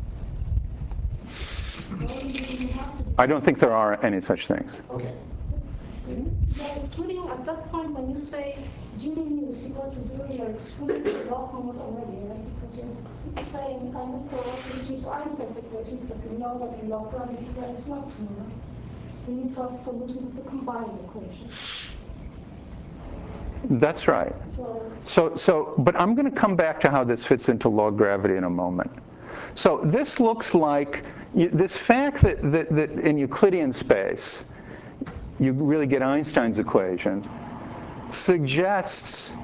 I don't think there are any such things. Okay. Yeah, excluding at that point when you say g mu is equal to 0, you're excluding the log mode already, right? Because you're saying I look for solutions to Einstein's equations, but we know that in log gravity that is not so, right? We need to have solutions to the combined equation. That's right. But I'm going to come back to how this fits into log gravity in a moment. So this looks like this fact that in Euclidean space, you really get Einstein's equation, suggests,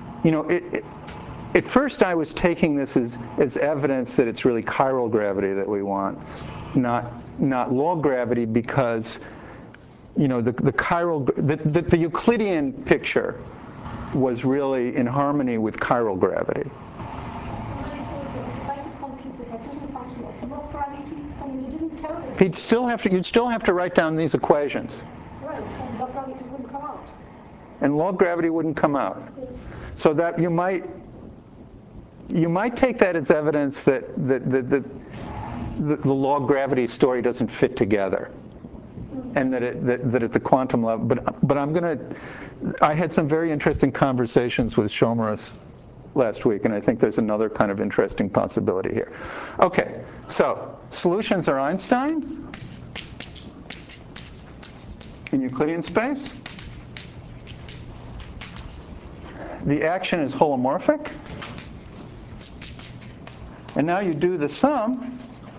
at first I was taking this as evidence that it's really chiral gravity that we want. not log gravity, because the chiral, the Euclidean picture was really in harmony with chiral gravity. Somebody told you, I'd like to compute the Cartesian function of log gravity, and you didn't tell us. You'd still have to write down these equations. Right, and log gravity wouldn't come out. And log gravity wouldn't come out. So that you might take that as evidence that the log gravity story doesn't fit together, and that at the quantum level. But I had some very interesting conversations with Schomerus last week, and I think there's another kind of interesting possibility here. Okay, so solutions are Einstein in Euclidean space. The action is holomorphic. And now you do the sum,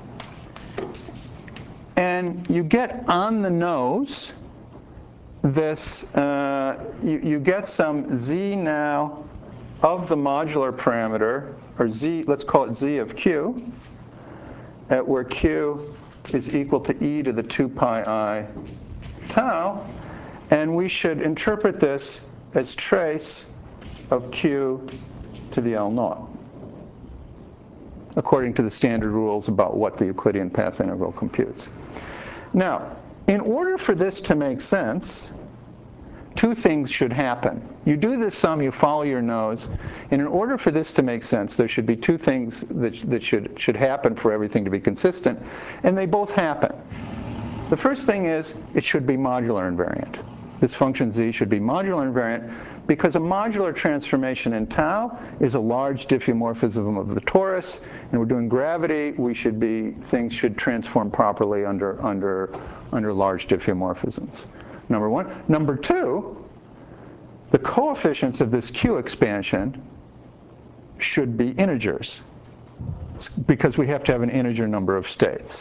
and you get on the nose this, you get some z now of the modular parameter, or z, let's call it z of q, at where q is equal to e to the 2 pi I tau, and we should interpret this as trace of q to the L naught, according to the standard rules about what the Euclidean path integral computes. Now, in order for this to make sense, two things should happen. You do this sum, you follow your nose, and in order for this to make sense, there should be two things that should happen for everything to be consistent, and they both happen. The first thing is it should be modular invariant. This function z should be modular invariant, because a modular transformation in tau is a large diffeomorphism of the torus, and we're doing gravity. Things should transform properly under large diffeomorphisms. Number one. Number two, the coefficients of this Q expansion should be integers, because we have to have an integer number of states.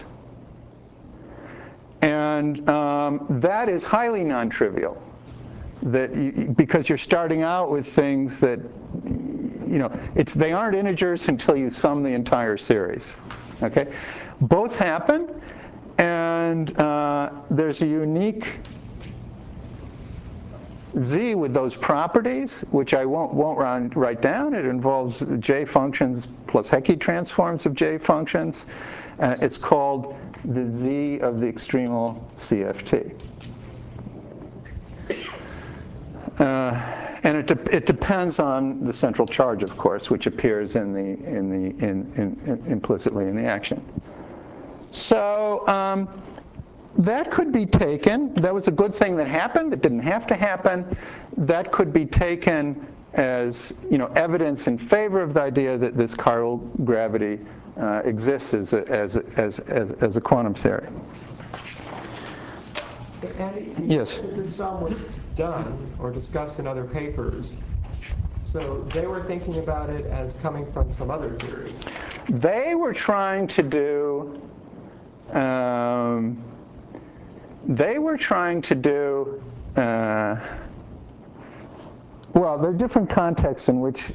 And that is highly non-trivial, because you're starting out with things that, they aren't integers until you sum the entire series. Okay? Both happen, and there's a unique z with those properties, which I won't write down. It involves J functions plus Hecke transforms of J functions. It's called the z of the extremal CFT. And it depends on the central charge, of course, which appears implicitly in the action. So that could be taken. That was a good thing that happened. It didn't have to happen. That could be taken as evidence in favor of the idea that this chiral gravity exists as a quantum theory. And yes. This sum was done or discussed in other papers, so they were thinking about it as coming from some other theory. They were trying to do. Well, there are different contexts in which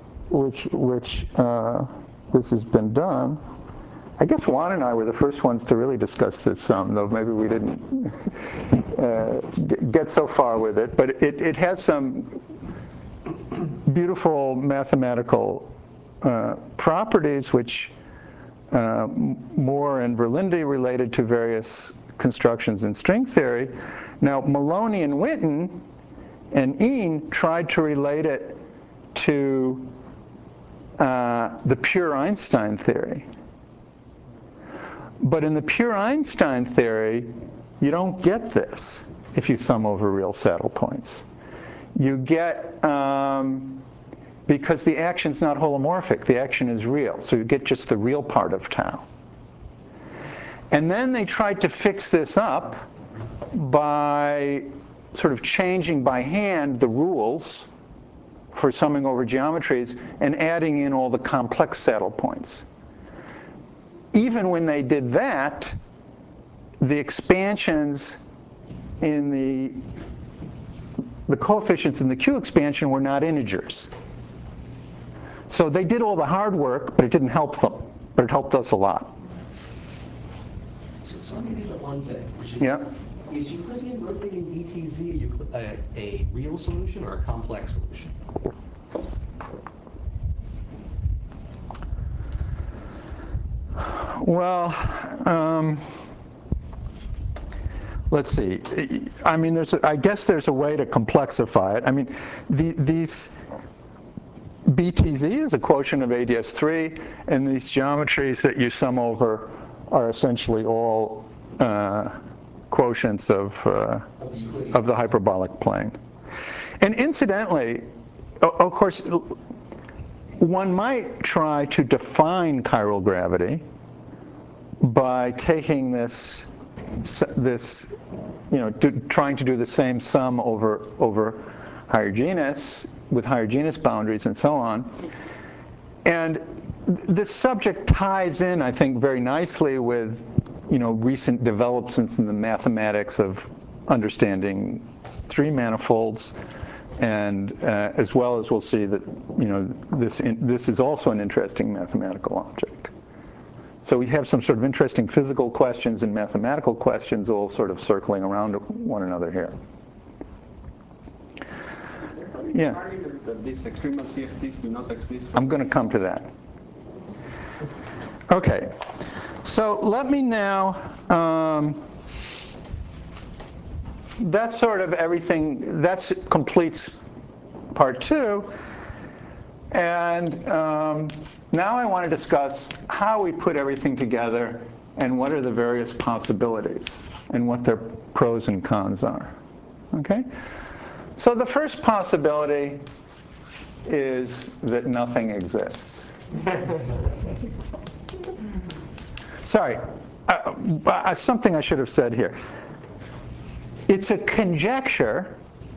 this has been done. I guess Juan and I were the first ones to really discuss this sum, though maybe we didn't get so far with it. But it has some beautiful mathematical properties, which Moore and Verlinde related to various constructions in string theory. Now, Maloney and Witten and Ihn tried to relate it to the pure Einstein theory. But in the pure Einstein theory, you don't get this if you sum over real saddle points. You get, because the action's not holomorphic, the action is real, so you get just the real part of tau. And then they tried to fix this up by sort of changing by hand the rules for summing over geometries and adding in all the complex saddle points. Even when they did that, the expansions in the coefficients in the Q expansion were not integers. So they did all the hard work, but it didn't help them. But it helped us a lot. So let me leave it one thing. Which is, Yeah. Is Euclidean rotating BTZ a real solution or a complex solution? Well, let's see. I mean, I guess there's a way to complexify it. I mean, these BTZ is a quotient of ADS3, and these geometries that you sum over are essentially all quotients of the hyperbolic plane. And incidentally, of course, one might try to define chiral gravity by taking this, trying to do the same sum over higher genus, with higher genus boundaries and so on. And this subject ties in, I think, very nicely with, recent developments in the mathematics of understanding three manifolds, and as well as we'll see that, this is also an interesting mathematical object. So we have some sort of interesting physical questions and mathematical questions all sort of circling around one another here. Yeah. Arguments that these extremal CFTs do not exist. I'm going to come to that. Okay. So let me now, that's sort of everything, that completes part 2. And now I want to discuss how we put everything together and what are the various possibilities and what their pros and cons are. Okay? So the first possibility is that nothing exists. Sorry, something I should have said here. It's a conjecture.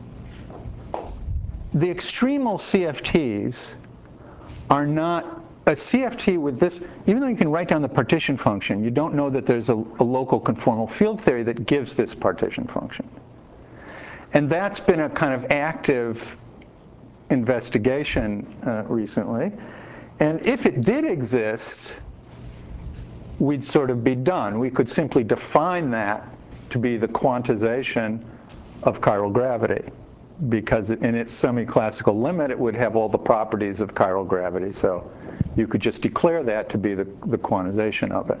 The extremal CFTs are not a CFT with this, even though you can write down the partition function, you don't know that there's a local conformal field theory that gives this partition function. And that's been a kind of active investigation recently. And if it did exist, we'd sort of be done. We could simply define that to be the quantization of chiral gravity, because in its semi-classical limit, it would have all the properties of chiral gravity. So you could just declare that to be the quantization of it.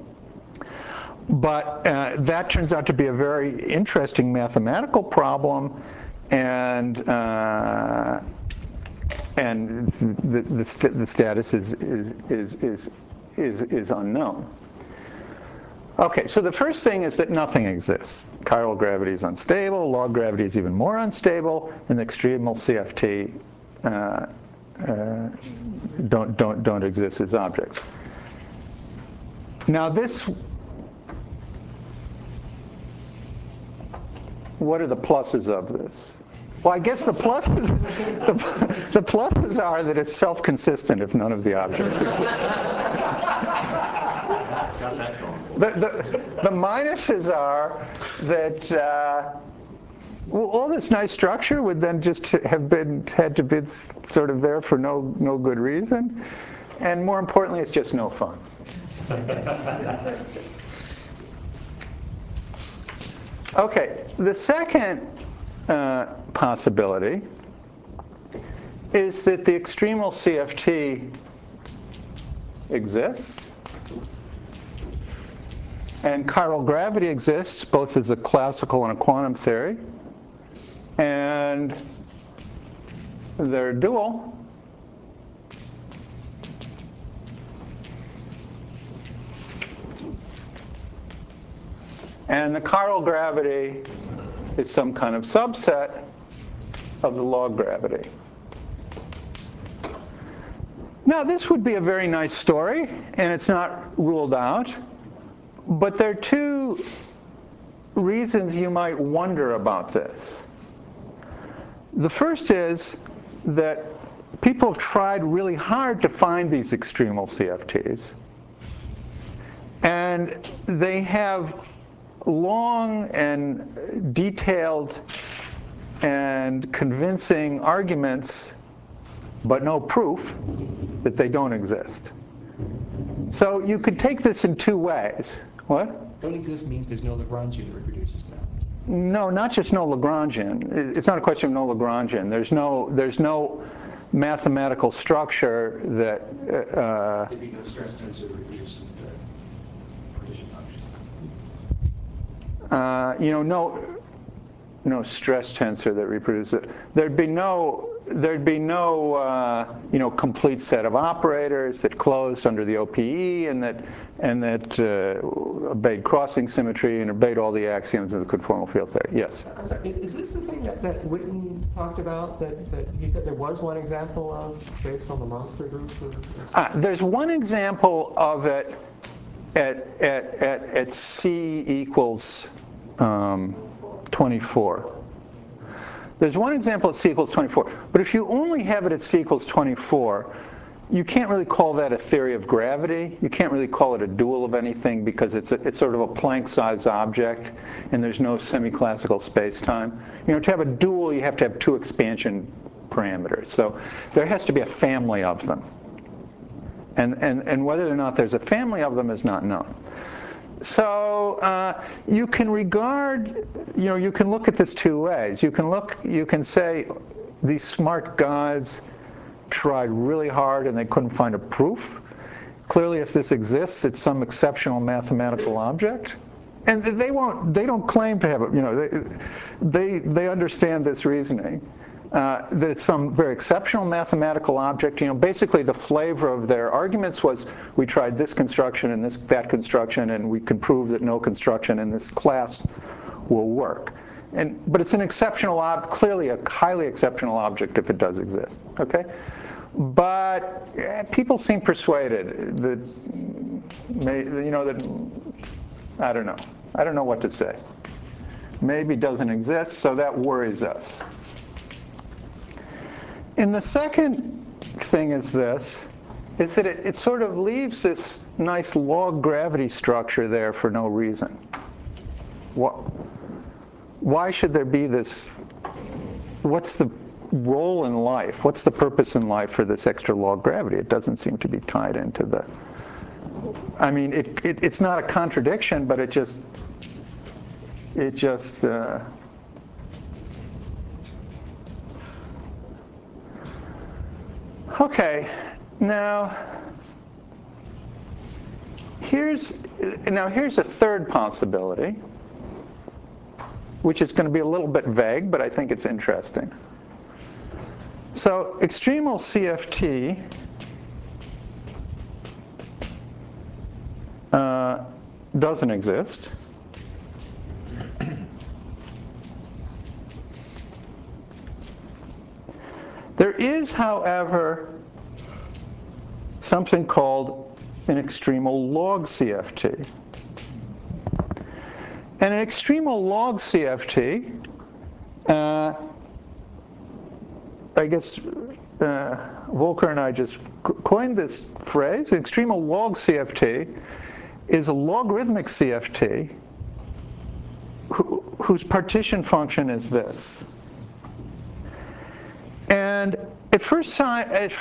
But that turns out to be a very interesting mathematical problem, and the status is unknown. Okay, so the first thing is that nothing exists. Chiral gravity is unstable, log gravity is even more unstable, and the extremal CFT don't exist as objects. Now what are the pluses of this? Well, I guess the pluses are that it's self-consistent if none of the objects exist. That's got that going. The minuses are that all this nice structure would then just had to be sort of there for no good reason, and more importantly, it's just no fun. Okay, the second possibility is that the extremal CFT exists, and chiral gravity exists both as a classical and a quantum theory, and they're dual. And the chiral gravity is some kind of subset of the log gravity. Now, this would be a very nice story, and it's not ruled out. But there are two reasons you might wonder about this. The first is that people have tried really hard to find these extremal CFTs. And they have long and detailed and convincing arguments, but no proof that they don't exist. So you could take this in two ways. What? don't exist means there's no Lagrangian that reproduces that. No, not just no Lagrangian. It's not a question of no Lagrangian. There's no mathematical structure that. There'd be no stress tensor that reproduces the partition function. No stress tensor that reproduces it. There'd be no complete set of operators that closed under the OPE and that obeyed crossing symmetry and obeyed all the axioms of the conformal field theory. Yes. I'm sorry, is this the thing that Witten talked about? That he said there was one example of based on the monster group? There's one example of it at C equals 24. There's one example at C equals 24, but if you only have it at C equals 24, you can't really call that a theory of gravity. You can't really call it a dual of anything because it's sort of a Planck-sized object, and there's no semi-classical space-time. To have a dual, you have to have two expansion parameters. So there has to be a family of them, and whether or not there's a family of them is not known. So you can regard, you can look at this two ways. You can say these smart guys tried really hard and they couldn't find a proof. Clearly, if this exists, it's some exceptional mathematical object. And they don't claim to have it, they understand this reasoning. That it's some very exceptional mathematical object. Basically the flavor of their arguments was we tried this construction and that construction, and we can prove that no construction in this class will work. But it's an exceptional clearly a highly exceptional object if it does exist. Okay, but people seem persuaded that I don't know what to say. Maybe it doesn't exist, so that worries us. And the second thing is that it sort of leaves this nice log gravity structure there for no reason. Why should there be this? What's the role in life? What's the purpose in life for this extra log gravity? It doesn't seem to be tied into the. I mean, it's not a contradiction, but it just. Okay, now here's a third possibility, which is going to be a little bit vague, but I think it's interesting. So extremal CFT doesn't exist. There is, however, something called an extremal log CFT. And an extremal log CFT, I guess Volker and I just coined this phrase. An extremal log CFT is a logarithmic CFT whose partition function is this. And at first, that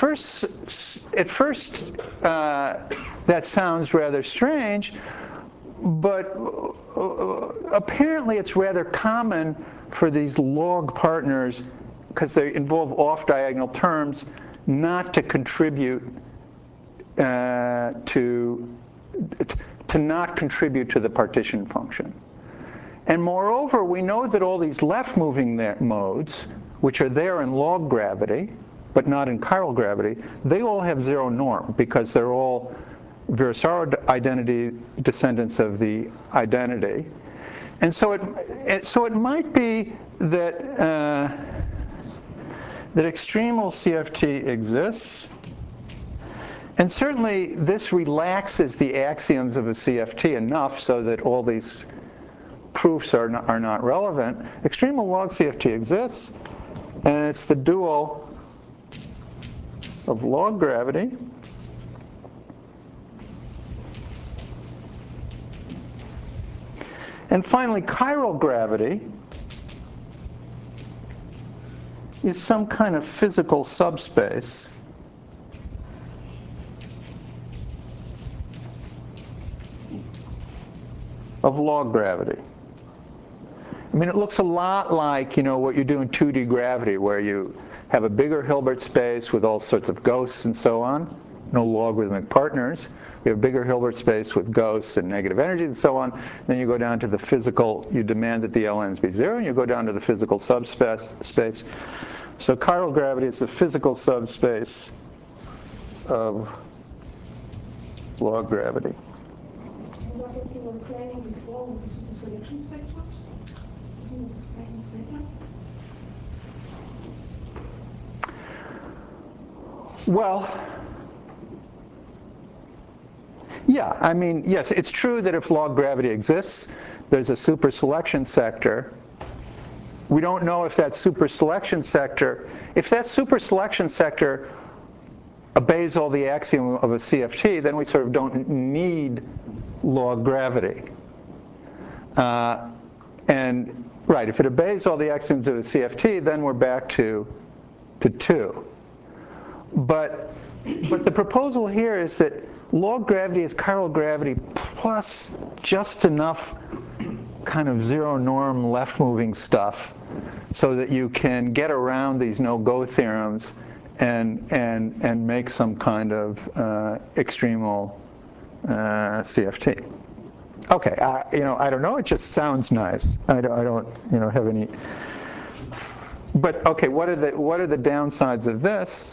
sounds rather strange, but apparently it's rather common for these log partners, because they involve off-diagonal terms, not to contribute to not contribute to the partition function. And moreover, we know that all these left-moving modes, which are there in log gravity, but not in chiral gravity, they all have zero norm because they're all Virasoro identity descendants of the identity. And so it might be that that extremal CFT exists. And certainly this relaxes the axioms of a CFT enough so that all these proofs are not relevant. Extremal log CFT exists, and it's the dual of log gravity and finally chiral gravity is some kind of physical subspace of log gravity. I mean, it looks a lot like, what you do in 2D gravity, where you have a bigger Hilbert space with all sorts of ghosts and so on, no logarithmic partners. You have a bigger Hilbert space with ghosts and negative energy and so on. Then you go down to the physical, you demand that the LNs be 0, and you go down to the physical subspace. So chiral gravity is the physical subspace of log gravity. What if you were playing before with the super selection spectrum? Isn't it the same thing? Well, yeah, I mean, yes, it's true that if log gravity exists, there's a super selection sector. We don't know if that super selection sector obeys all the axiom of a CFT, then we sort of don't need log gravity. And right, if it obeys all the axioms of a CFT, then we're back to 2. But the proposal here is that log gravity is chiral gravity plus just enough kind of zero norm left moving stuff so that you can get around these no-go theorems and make some kind of extremal CFT. Okay, I don't know. It just sounds nice. I don't have any. But okay, what are the downsides of this?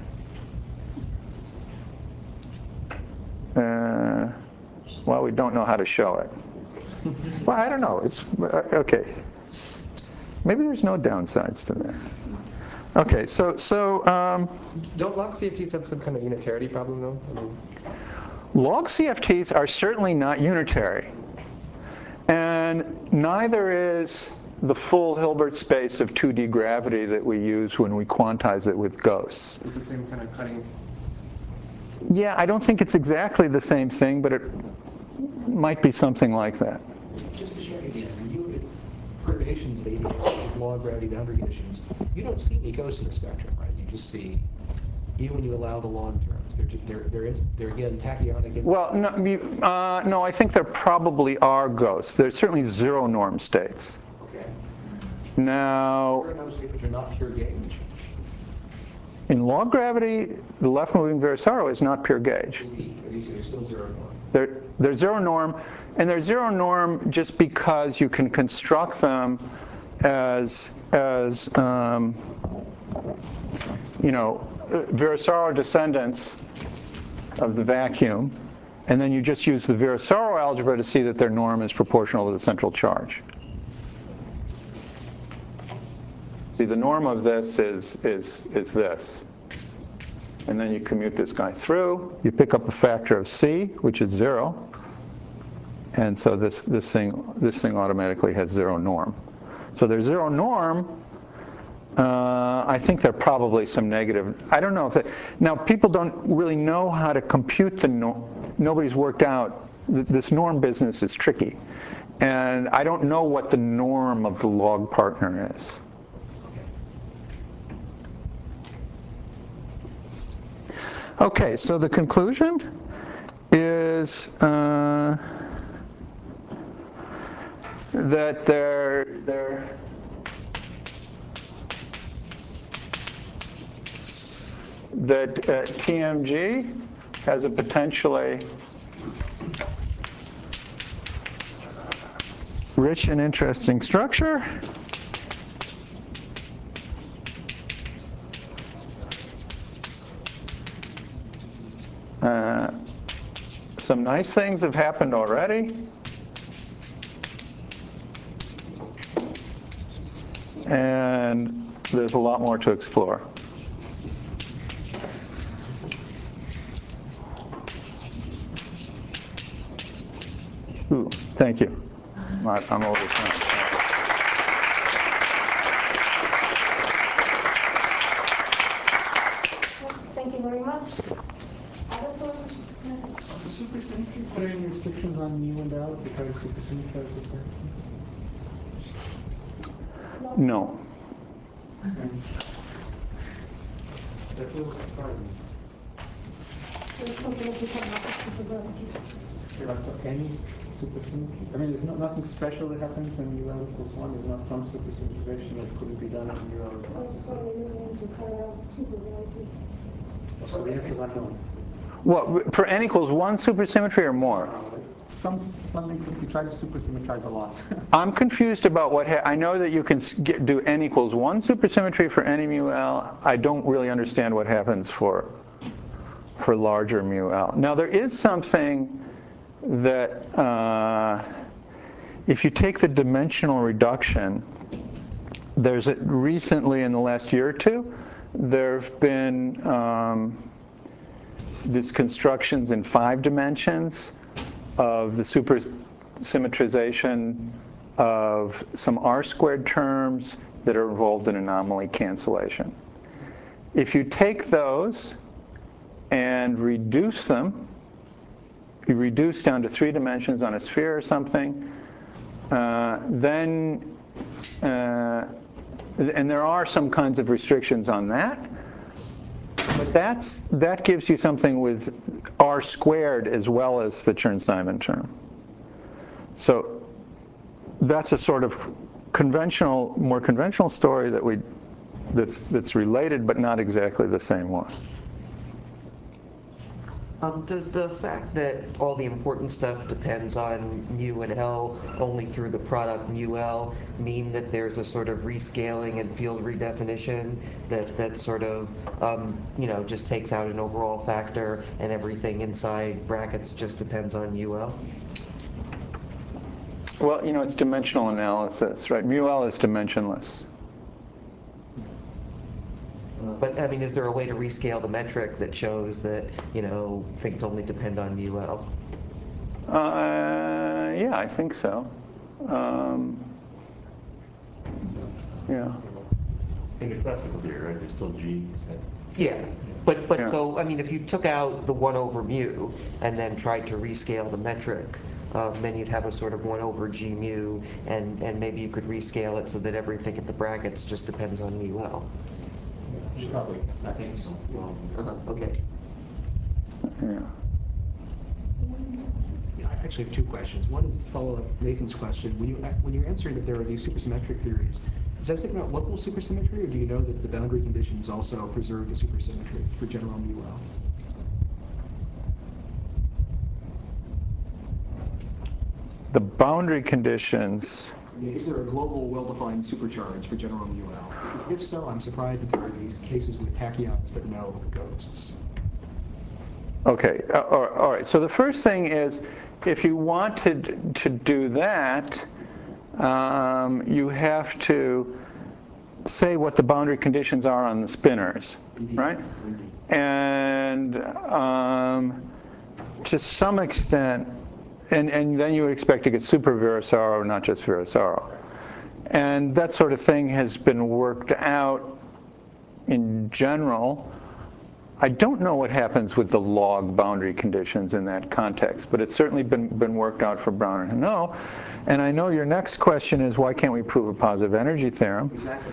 Well, we don't know how to show it. Well, I don't know. It's okay. Maybe there's no downsides to that. Okay, so Don't log CFTs have some kind of unitarity problem, though? I mean, log CFTs are certainly not unitary, and neither is the full Hilbert space of 2D gravity that we use when we quantize it with ghosts. it's the same kind of cutting. Yeah, I don't think it's exactly the same thing, but it might be something like that. Just to check again, when you look at perturbations of ADS with log gravity boundary conditions, you don't see any ghosts in the spectrum, right? You just see, even when you allow the log terms, they're again tachyonic. Well, no, I think there probably are ghosts. There's certainly zero norm states. Okay. Now, Zero norm states which are not pure gauge. in log gravity, the left-moving Virasoro is not pure gauge. They're still zero norm. They're zero norm, and they're zero norm just because you can construct them as Virasoro descendants of the vacuum, and then you just use the Virasoro algebra to see that their norm is proportional to the central charge. See, the norm of this is this. And then you commute this guy through. You pick up a factor of C, which is 0. And so this thing automatically has zero norm. So there's zero norm. I think there are probably some negative. I don't know if that. Now, people don't really know how to compute the norm. Nobody's worked out. This norm business is tricky. And I don't know what the norm of the log partner is. Okay, so the conclusion is that TMG has a potentially rich and interesting structure. Some nice things have happened already. And there's a lot more to explore. Ooh, thank you. I'm over time. Thank you very much. Other questions? Supersymmetry, put any restrictions on mu and out to try to supersymmetrize the spectrum? No. That feels surprising. It's something that you can have supergravity. That's any supersymmetry? I mean, there's nothing special that happens when UL equals 1. There's not some supersymmetrization that couldn't be done when UL is 1. It's going to carry out supergravity. So the answer is unknown. What, for n equals 1 supersymmetry or more? Something that you try to supersymmetrize a lot. I'm confused about what, I know that you can do n equals 1 supersymmetry for any mu L. I don't really understand what happens for larger mu L. Now there is something that, if you take the dimensional reduction, there's recently in the last year or two, there have been these constructions in 5 dimensions of the supersymmetrization of some R² terms that are involved in anomaly cancellation. If you take those and reduce them, you reduce down to 3 dimensions on a sphere or something, and there are some kinds of restrictions on that, but that gives you something with R² as well as the Chern-Simon term. So that's a sort of conventional, more conventional story that's related but not exactly the same one. Does the fact that all the important stuff depends on mu and L only through the product mu L mean that there's a sort of rescaling and field redefinition that sort of just takes out an overall factor and everything inside brackets just depends on mu L? Well, it's dimensional analysis, right? Mu L is dimensionless. But, I mean, is there a way to rescale the metric that shows that, things only depend on mu L? Yeah, I think so. Yeah. In the classical theory, right, there's still G. Yeah, but Yeah. So, I mean, if you took out the 1 over mu and then tried to rescale the metric, then you'd have a sort of 1 over G mu, and maybe you could rescale it so that everything in the brackets just depends on mu L. Probably, I think so. Okay. Yeah. I actually have 2 questions. One is to follow up Nathan's question. When you're answering that there are these supersymmetric theories, is that statement about local supersymmetry, or do you know that the boundary conditions also preserve the supersymmetry for general mu L? The boundary conditions. Is there a global, well-defined supercharge for general mu L? Because if so, I'm surprised that there are these cases with tachyons but no ghosts. Okay, all right. So the first thing is, if you wanted to do that, you have to say what the boundary conditions are on the spinners, right? And to some extent, and then you would expect to get super Virasoro, not just Virasoro. And that sort of thing has been worked out in general. I don't know what happens with the log boundary conditions in that context, but it's certainly been worked out for Brown and Hanot. And I know your next question is, why can't we prove a positive energy theorem? Exactly.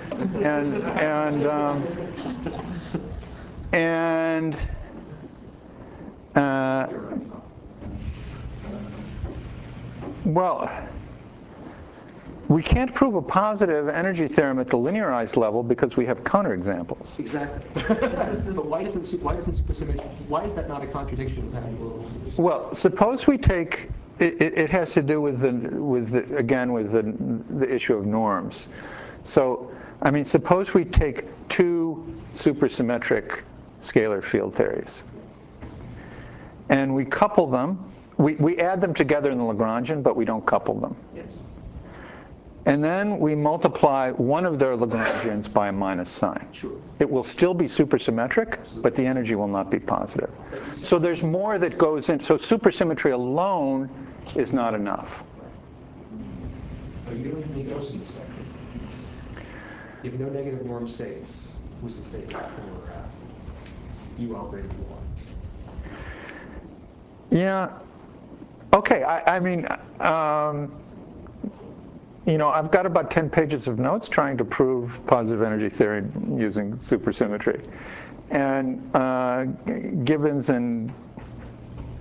Well, we can't prove a positive energy theorem at the linearized level because we have counterexamples. Exactly. But why is that not a contradiction with having global supersymmetry? Well, suppose we take, it has to do with the issue of norms. So, I mean, suppose we take 2 supersymmetric scalar field theories and we couple them. We add them together in the Lagrangian, but we don't couple them. Yes. And then we multiply one of their Lagrangians by a minus sign. Sure. It will still be supersymmetric, but the energy will not be positive. So there's more that goes in. So supersymmetry alone is not enough. But you don't have any ghosts in the spectrum. You have no negative norm states, was the statement for UL greater than 1. Yeah. Okay. I mean, I've got about 10 pages of notes trying to prove positive energy theory using supersymmetry. And Gibbons and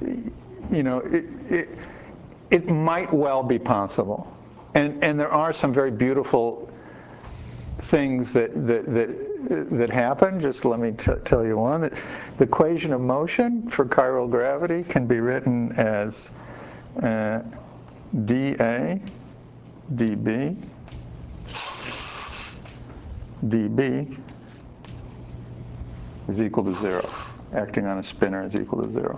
you know, it might well be possible. And there are some very beautiful things that happen. Just let me tell you one. The equation of motion for chiral gravity can be written as dA dB dB is equal to 0. Acting on a spinner is equal to 0.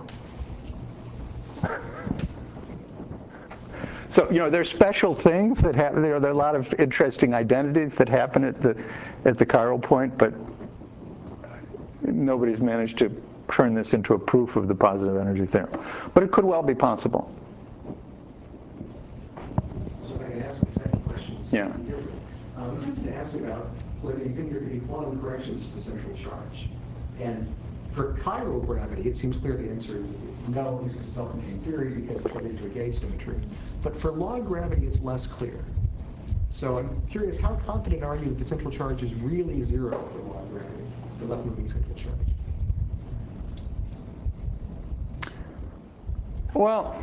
So, you know, there's special things that happen. There are a lot of interesting identities that happen at the chiral point, but nobody's managed to turn this into a proof of the positive energy theorem. But it could well be possible. So if I can ask a second question. Yeah. I wanted to ask about whether you think there could be quantum corrections to the central charge. And for chiral gravity, it seems clear the answer is no, at least it's a self-contained theory because it's related to a gauge symmetry. But for log gravity, it's less clear. So I'm curious, how confident are you that the central charge is really 0 for log gravity, the left-moving central charge? Well,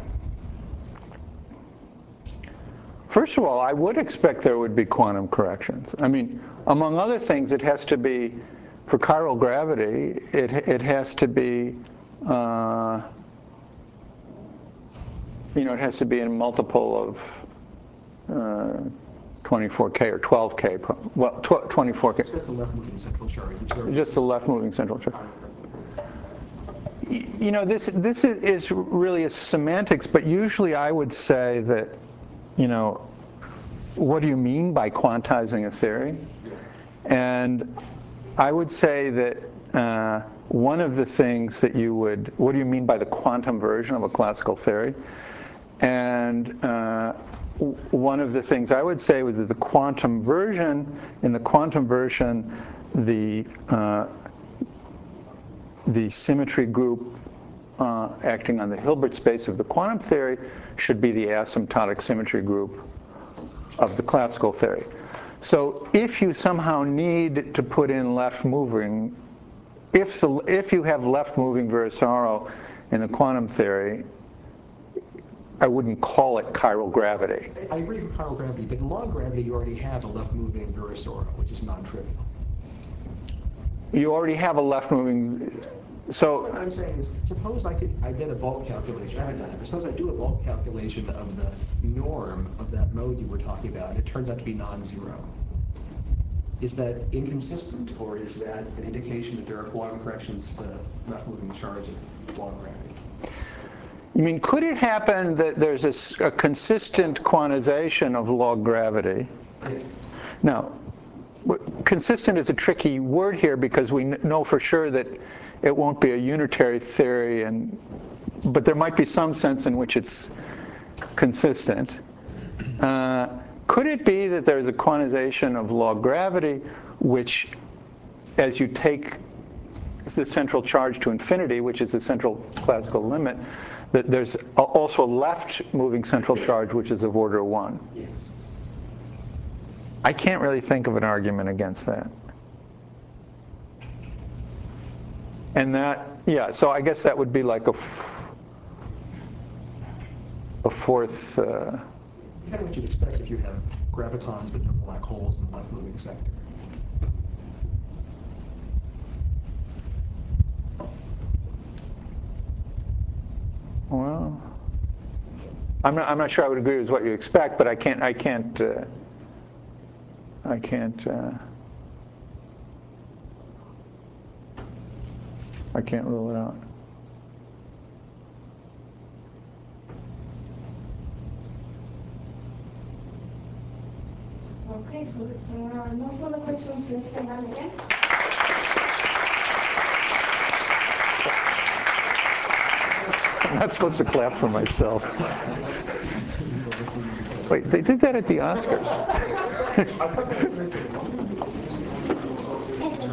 first of all, I would expect there would be quantum corrections. I mean, among other things, it has to be, for chiral gravity, it has to be, you know, it has to be in multiple of 24K or 12K, well, 24K. It's just the left-moving central charge. Just the left-moving central charge. You know, this is really a semantics, but usually I would say that, you know, what do you mean by quantizing a theory? And I would say that one of the things that you would, what do you mean by the quantum version of a classical theory? And one of the things I would say was that the quantum version, in the quantum version, the symmetry group acting on the Hilbert space of the quantum theory should be the asymptotic symmetry group of the classical theory. So if you somehow need to put in left-moving, if you have left-moving Virasoro in the quantum theory, I wouldn't call it chiral gravity. I agree with chiral gravity, but in log gravity, you already have a left-moving Virasoro, which is non-trivial. You already have a left-moving, so... What I'm saying is, suppose I did a bulk calculation, I haven't done it, but suppose I do a bulk calculation of the norm of that mode you were talking about, and it turns out to be non-zero. Is that inconsistent, or is that an indication that there are quantum corrections to the left-moving charge of log gravity? You mean, could it happen that there's a consistent quantization of log gravity? Yeah. Now, consistent is a tricky word here because we know for sure that it won't be a unitary theory, but there might be some sense in which it's consistent. Could it be that there's a quantization of log gravity, which, as you take the central charge to infinity, which is the central classical limit, that there's also a left-moving central charge, which is of order 1? Yes. I can't really think of an argument against that. And that, yeah, so I guess that would be like a fourth... Kind of what you'd expect if you have gravitons but no black holes in the left-moving sector. Well, I'm not sure I would agree with what you expect, but I can't rule it out. Okay, so if there are no further questions, let's stand up again. I'm not supposed to clap for myself. Wait, they did that at the Oscars.